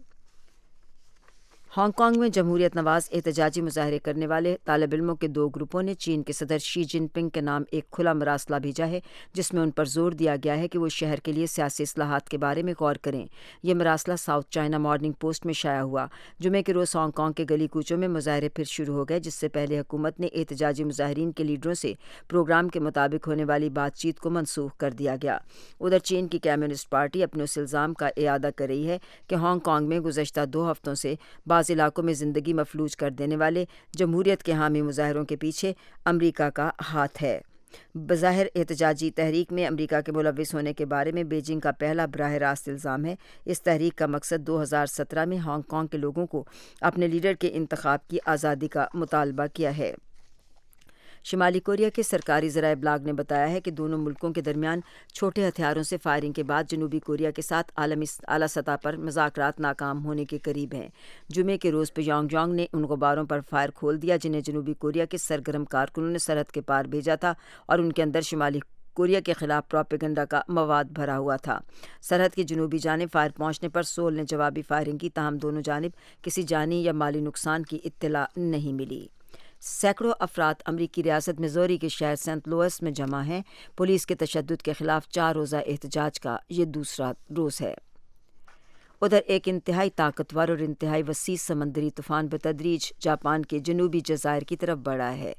ہانگ کانگ میں جمہوریت نواز احتجاجی مظاہرے کرنے والے طالب علموں کے دو گروپوں نے چین کے صدر شی جن پنگ کے نام ایک کھلا مراسلہ بھیجا ہے جس میں ان پر زور دیا گیا ہے کہ وہ شہر کے لیے سیاسی اصلاحات کے بارے میں غور کریں۔ یہ مراسلہ ساؤتھ چائنا مارننگ پوسٹ میں شائع ہوا۔ جمعے کے روز ہانگ کانگ کے گلی کوچوں میں مظاہرے پھر شروع ہو گئے، جس سے پہلے حکومت نے احتجاجی مظاہرین کے لیڈروں سے پروگرام کے مطابق ہونے والی بات چیت کو منسوخ کر دیا گیا۔ ادھر چین کی کمیونسٹ پارٹی اپنے اس الزام کا اعادہ کر رہی ہے کہ ہانگ کانگ میں گزشتہ دو ہفتوں سے بعض علاقوں میں زندگی مفلوج کر دینے والے جمہوریت کے حامی مظاہروں کے پیچھے امریکہ کا ہاتھ ہے۔ بظاہر احتجاجی تحریک میں امریکہ کے ملوث ہونے کے بارے میں بیجنگ کا پہلا براہ راست الزام ہے۔ اس تحریک کا مقصد دو ہزار سترہ میں ہانگ کانگ کے لوگوں کو اپنے لیڈر کے انتخاب کی آزادی کا مطالبہ کیا ہے۔ شمالی کوریا کے سرکاری ذرائع ابلاغ نے بتایا ہے کہ دونوں ملکوں کے درمیان چھوٹے ہتھیاروں سے فائرنگ کے بعد جنوبی کوریا کے ساتھ عالمی اعلیٰ سطح پر مذاکرات ناکام ہونے کے قریب ہیں۔ جمعے کے روز پیونگ یانگ نے ان غباروں پر فائر کھول دیا جنہیں جنوبی کوریا کے سرگرم کارکنوں نے سرحد کے پار بھیجا تھا اور ان کے اندر شمالی کوریا کے خلاف پروپیگنڈا کا مواد بھرا ہوا تھا۔ سرحد کی جنوبی جانب فائر پہنچنے پر سول نے جوابی فائرنگ کی، تاہم دونوں جانب کسی جانی یا مالی نقصان کی اطلاع نہیں ملی۔ سینکڑوں افراد امریکی ریاست میزوری کے شہر سینٹ لوئس میں جمع ہیں۔ پولیس کے تشدد کے خلاف چار روزہ احتجاج کا یہ دوسرا روز ہے۔ ادھر ایک انتہائی طاقتور اور انتہائی وسیع سمندری طوفان بتدریج جاپان کے جنوبی جزائر کی طرف بڑھا ہے۔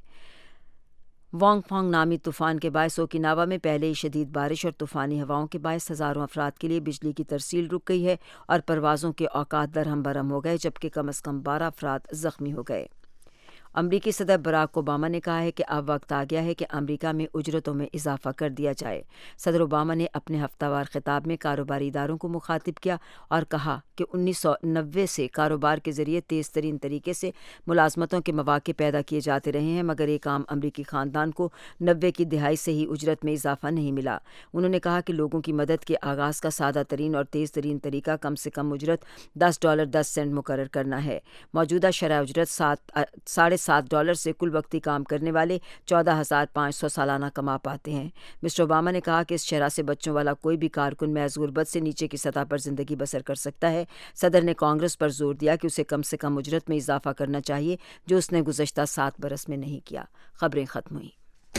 وانگ فانگ نامی طوفان کے باعث اوکیناوا میں پہلے ہی شدید بارش اور طوفانی ہواؤں کے باعث ہزاروں افراد کے لیے بجلی کی ترسیل رک گئی ہے اور پروازوں کے اوقات درہم برہم ہو گئے، جبکہ کم از کم بارہ افراد زخمی ہو گئے۔ امریکی صدر براک اوباما نے کہا ہے کہ اب وقت آ گیا ہے کہ امریکہ میں اجرتوں میں اضافہ کر دیا جائے۔ صدر اوباما نے اپنے ہفتہ وار خطاب میں کاروباری اداروں کو مخاطب کیا اور کہا کہ انیس سو نوے سے کاروبار کے ذریعے تیز ترین طریقے سے ملازمتوں کے مواقع پیدا کیے جاتے رہے ہیں، مگر ایک عام امریکی خاندان کو نوے کی دہائی سے ہی اجرت میں اضافہ نہیں ملا۔ انہوں نے کہا کہ لوگوں کی مدد کے آغاز کا سادہ ترین اور تیز ترین طریقہ کم سے کم اجرت دس ڈالر دس سینٹ مقرر کرنا ہے۔ موجودہ شرح اجرت سات ساڑھے سات ڈالر سے کل وقتی کام کرنے والے چودہ ہزار پانچ سو سالانہ کما پاتے ہیں۔ مسٹر اوباما نے کہا کہ اس شرح سے بچوں والا کوئی بھی کارکن محض غربت سے نیچے کی سطح پر زندگی بسر کر سکتا ہے۔ صدر نے کانگریس پر زور دیا کہ اسے کم سے کم اجرت میں اضافہ کرنا چاہیے، جو اس نے گزشتہ سات برس میں نہیں کیا۔ خبریں ختم ہوئیں۔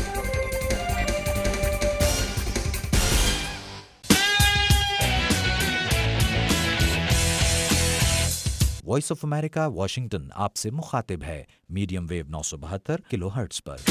وائس آف امریکہ واشنگٹن آپ سے مخاطب ہے میڈیم ویو نو سو بہتر کلو ہرٹز پر۔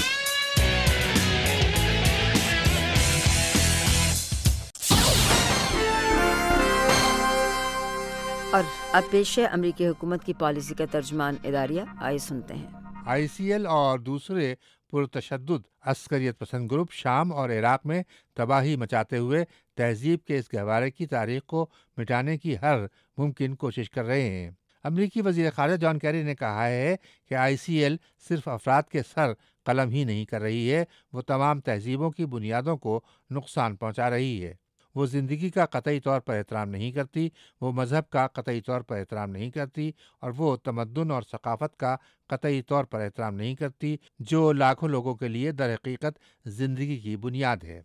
اور اب پیش ہے امریکی حکومت کی پالیسی کا ترجمان اداریہ، آئے سنتے ہیں۔ آئی سی ایل اور دوسرے پرتشدد عسکریت پسند گروپ شام اور عراق میں تباہی مچاتے ہوئے تہذیب کے اس گہوارے کی تاریخ کو مٹانے کی ہر ممکن کوشش کر رہے ہیں۔ امریکی وزیر خارجہ جان کیری نے کہا ہے کہ آئی سی ایل صرف افراد کے سر قلم ہی نہیں کر رہی ہے، وہ تمام تہذیبوں کی بنیادوں کو نقصان پہنچا رہی ہے۔ وہ زندگی کا قطعی طور پر احترام نہیں کرتی، وہ مذہب کا قطعی طور پر احترام نہیں کرتی، اور وہ تمدن اور ثقافت کا قطعی طور پر احترام نہیں کرتی، جو لاکھوں لوگوں کے لیے در حقیقت زندگی کی بنیاد ہے۔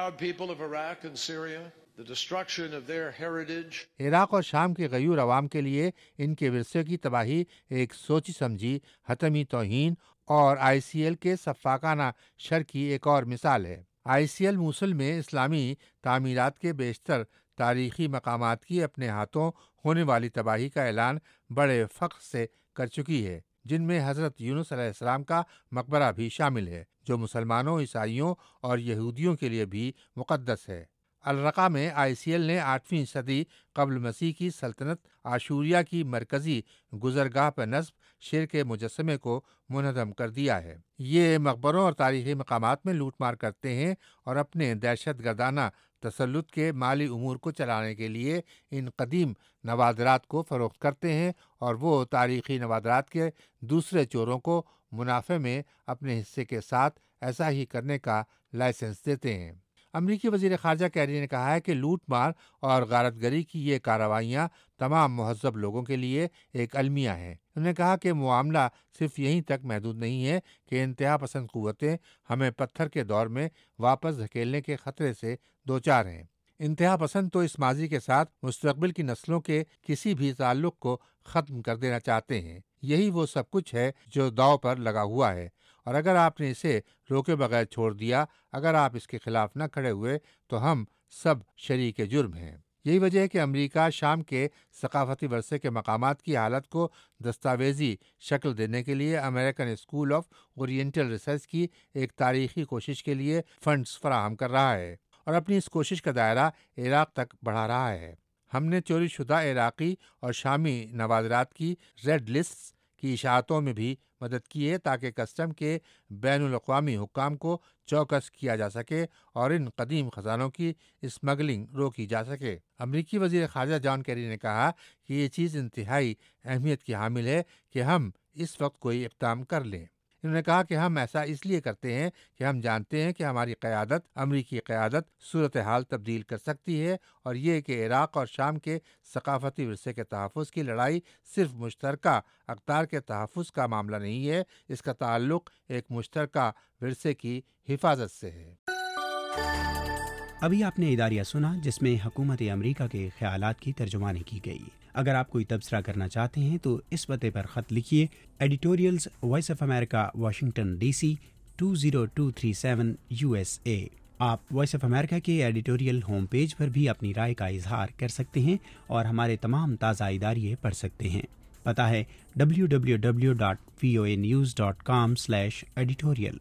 عراق اور شام کے غیور عوام کے لیے ان کے ورثے کی تباہی ایک سوچی سمجھی حتمی توہین اور آئی سی ایل کے سفاکانہ شر کی ایک اور مثال ہے۔ آئی سی ایل موصل میں اسلامی تعمیرات کے بیشتر تاریخی مقامات کی اپنے ہاتھوں ہونے والی تباہی کا اعلان بڑے فخر سے کر چکی ہے، جن میں حضرت یونس علیہ السلام کا مقبرہ بھی شامل ہے، جو مسلمانوں، عیسائیوں اور یہودیوں کے لیے بھی مقدس ہے۔ الرقہ میں آئی سی ایل نے آٹھویں صدی قبل مسیح کی سلطنت آشوریہ کی مرکزی گزرگاہ پر نصب شیر کے مجسمے کو منہدم کر دیا ہے۔ یہ مقبروں اور تاریخی مقامات میں لوٹ مار کرتے ہیں اور اپنے دہشت گردانہ تسلط کے مالی امور کو چلانے کے لیے ان قدیم نوادرات کو فروخت کرتے ہیں، اور وہ تاریخی نوادرات کے دوسرے چوروں کو منافع میں اپنے حصے کے ساتھ ایسا ہی کرنے کا لائسنس دیتے ہیں۔ امریکی وزیر خارجہ کیری نے کہا ہے کہ لوٹ مار اور غارت گری کی یہ کارروائیاں تمام مہذب لوگوں کے لیے ایک المیہ ہیں۔ انہوں نے کہا کہ معاملہ صرف یہیں تک محدود نہیں ہے کہ انتہا پسند قوتیں ہمیں پتھر کے دور میں واپس دھکیلنے کے خطرے سے دوچار ہیں۔ انتہا پسند تو اس ماضی کے ساتھ مستقبل کی نسلوں کے کسی بھی تعلق کو ختم کر دینا چاہتے ہیں۔ یہی وہ سب کچھ ہے جو داؤ پر لگا ہوا ہے، اور اگر آپ نے اسے روکے بغیر چھوڑ دیا، اگر آپ اس کے خلاف نہ کھڑے ہوئے، تو ہم سب شریک جرم ہیں۔ یہی وجہ ہے کہ امریکہ شام کے ثقافتی ورثے کے مقامات کی حالت کو دستاویزی شکل دینے کے لیے American school of oriental research کی ایک تاریخی کوشش کے لیے فنڈز فراہم کر رہا ہے، اور اپنی اس کوشش کا دائرہ عراق تک بڑھا رہا ہے۔ ہم نے چوری شدہ عراقی اور شامی نوادرات کی ریڈ لسٹ کی اشاعتوں میں بھی مدد کی ہے، تاکہ کسٹم کے بین الاقوامی حکام کو چوکس کیا جا سکے اور ان قدیم خزانوں کی اسمگلنگ روکی جا سکے۔ امریکی وزیر خارجہ جان کیری نے کہا کہ یہ چیز انتہائی اہمیت کی حامل ہے کہ ہم اس وقت کوئی اقدام کر لیں۔ انہوں نے کہا کہ ہم ایسا اس لیے کرتے ہیں کہ ہم جانتے ہیں کہ ہماری قیادت، امریکی قیادت، صورتحال تبدیل کر سکتی ہے، اور یہ کہ عراق اور شام کے ثقافتی ورثے کے تحفظ کی لڑائی صرف مشترکہ اقدار کے تحفظ کا معاملہ نہیں ہے، اس کا تعلق ایک مشترکہ ورثے کی حفاظت سے ہے۔ ابھی آپ نے اداریہ سنا جس میں حکومت امریکہ کے خیالات کی ترجمانی کی گئی۔ اگر آپ کوئی تبصرہ کرنا چاہتے ہیں تو اس پتے پر خط لکھیے، editorials voice of America, Washington D C two zero two three seven U S A. آپ وائس آف امریکہ کے ایڈیٹوریل ہوم پیج پر بھی اپنی رائے کا اظہار کر سکتے ہیں اور ہمارے تمام تازہ اداریے پڑھ سکتے ہیں۔ پتہ ہے W W W dot V O A news dot com slash editorial.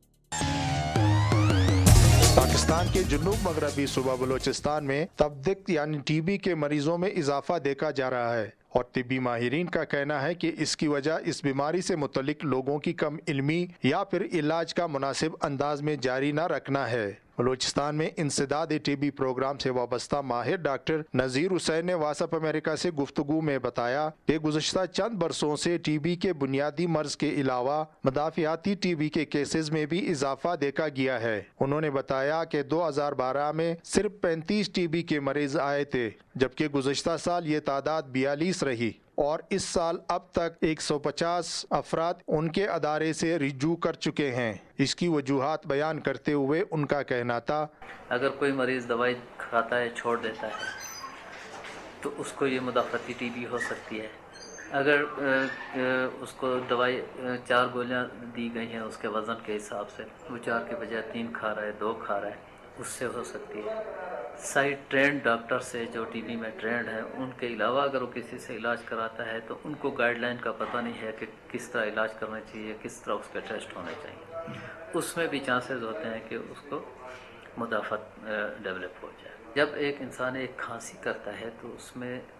Pakistan کے جنوب مغربی صوبہ بلوچستان میں تبدق یعنی ٹی بی کے مریضوں میں اضافہ دیکھا جا رہا ہے، اور طبی ماہرین کا کہنا ہے کہ اس کی وجہ اس بیماری سے متعلق لوگوں کی کم علمی یا پھر علاج کا مناسب انداز میں جاری نہ رکھنا ہے۔ بلوچستان میں انسداد ٹی بی پروگرام سے وابستہ ماہر ڈاکٹر نذیر حسین نے واس آف امریکہ سے گفتگو میں بتایا کہ گزشتہ چند برسوں سے ٹی بی کے بنیادی مرض کے علاوہ مدافعاتی ٹی بی کے کیسز میں بھی اضافہ دیکھا گیا ہے۔ انہوں نے بتایا کہ دو ہزار بارہ میں صرف پینتیس ٹی بی کے مریض آئے تھے، جبکہ گزشتہ سال یہ تعداد بیالیس رہی، اور اس سال اب تک ایک سو پچاس افراد ان کے ادارے سے رجوع کر چکے ہیں۔ اس کی وجوہات بیان کرتے ہوئے ان کا کہنا تھا، اگر کوئی مریض دوائی کھاتا ہے چھوڑ دیتا ہے تو اس کو یہ مدافعتی ٹی بی ہو سکتی ہے۔ اگر اس کو دوائی چار گولیاں دی گئی ہیں اس کے وزن کے حساب سے، وہ چار کے بجائے تین کھا رہا ہے، دو کھا رہا ہے، اس سے ہو سکتی ہے۔ سائٹ ٹرینڈ ڈاکٹر سے جو ٹی بی میں ٹرینڈ ہیں، ان کے علاوہ اگر وہ کسی سے علاج کراتا ہے تو ان کو گائیڈ لائن کا پتہ نہیں ہے کہ کس طرح علاج کرنا چاہیے، کس طرح اس کے ٹیسٹ ہونے چاہیے۔ اس میں بھی چانسز ہوتے ہیں کہ اس کو مدافعت ڈیولپ ہو جائے۔ جب ایک انسان ایک کھانسی کرتا ہے تو اس میں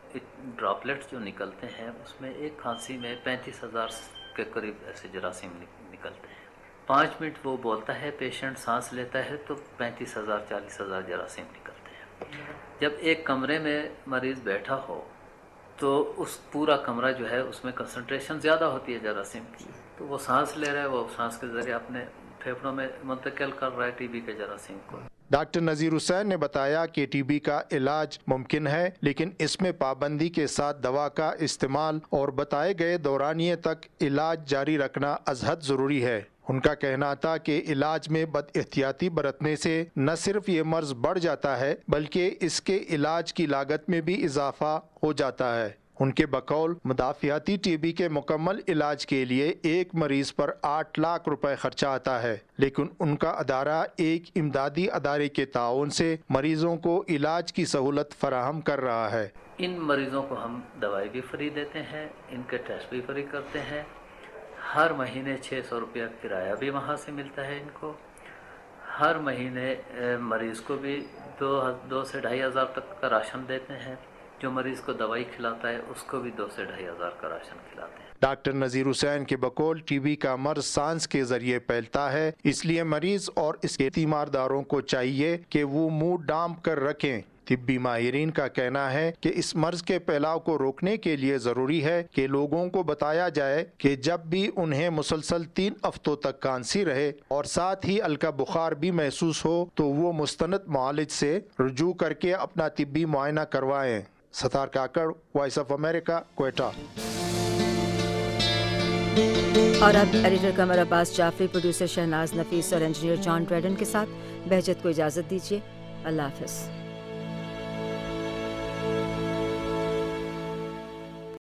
ڈراپلیٹس جو نکلتے ہیں اس میں ایک کھانسی میں پینتیس ہزار کے قریب ایسے جراثیم نکلتے ہیں. پانچ منٹ وہ بولتا ہے، پیشنٹ سانس لیتا ہے تو پینتیس ہزار چالیس ہزار جراثیم نکلتے ہیں. جب ایک کمرے میں مریض بیٹھا ہو تو اس پورا کمرہ جو ہے اس میں کنسنٹریشن زیادہ ہوتی ہے جراثیم کی، تو وہ سانس لے رہا ہے، وہ سانس کے ذریعے اپنے پھیپھڑوں میں منتقل کر رہا ہے ٹی بی کے جراثیم کو. ڈاکٹر نذیر حسین نے بتایا کہ ٹی بی کا علاج ممکن ہے، لیکن اس میں پابندی کے ساتھ دوا کا استعمال اور بتائے گئے دورانیے تک علاج جاری رکھنا ازحد ضروری ہے. ان کا کہنا تھا کہ علاج میں بد احتیاطی برتنے سے نہ صرف یہ مرض بڑھ جاتا ہے بلکہ اس کے علاج کی لاگت میں بھی اضافہ ہو جاتا ہے. ان کے بقول مدافعتی ٹی بی کے مکمل علاج کے لیے ایک مریض پر آٹھ لاکھ روپے خرچہ آتا ہے، لیکن ان کا ادارہ ایک امدادی ادارے کے تعاون سے مریضوں کو علاج کی سہولت فراہم کر رہا ہے. ان مریضوں کو ہم دوائی بھی فری دیتے ہیں، ان کے ٹیسٹ بھی فری کرتے ہیں. ہر مہینے چھ سو روپیہ کرایہ بھی وہاں سے ملتا ہے ان کو. ہر مہینے مریض کو بھی دو دو سے ڈھائی ہزار تک کا راشن دیتے ہیں. جو مریض کو دوائی کھلاتا ہے اس کو بھی دو سے ڈھائی ہزار کا راشن کھلاتے ہیں. ڈاکٹر نذیر حسین کے بقول ٹی بی کا مرض سانس کے ذریعے پھیلتا ہے، اس لیے مریض اور اس کے تیمارداروں کو چاہیے کہ وہ منہ ڈانپ کر رکھیں. طبی ماہرین کا کہنا ہے کہ اس مرض کے پھیلاؤ کو روکنے کے لیے ضروری ہے کہ لوگوں کو بتایا جائے کہ جب بھی انہیں مسلسل تین ہفتوں تک کھانسی رہے اور ساتھ ہی ہلکا بخار بھی محسوس ہو تو وہ مستند معالج سے رجوع کر کے اپنا طبی معائنہ کروائیں. Sattar Kakar, voice of America, Quetta. اور اب ایڈیٹر قمر عباس جعفری، پروڈیوسر شہناز نفیس اور انجینئر جان ڈریڈن کے ساتھ بہجت کو اجازت دیجیے. اللہ حافظ.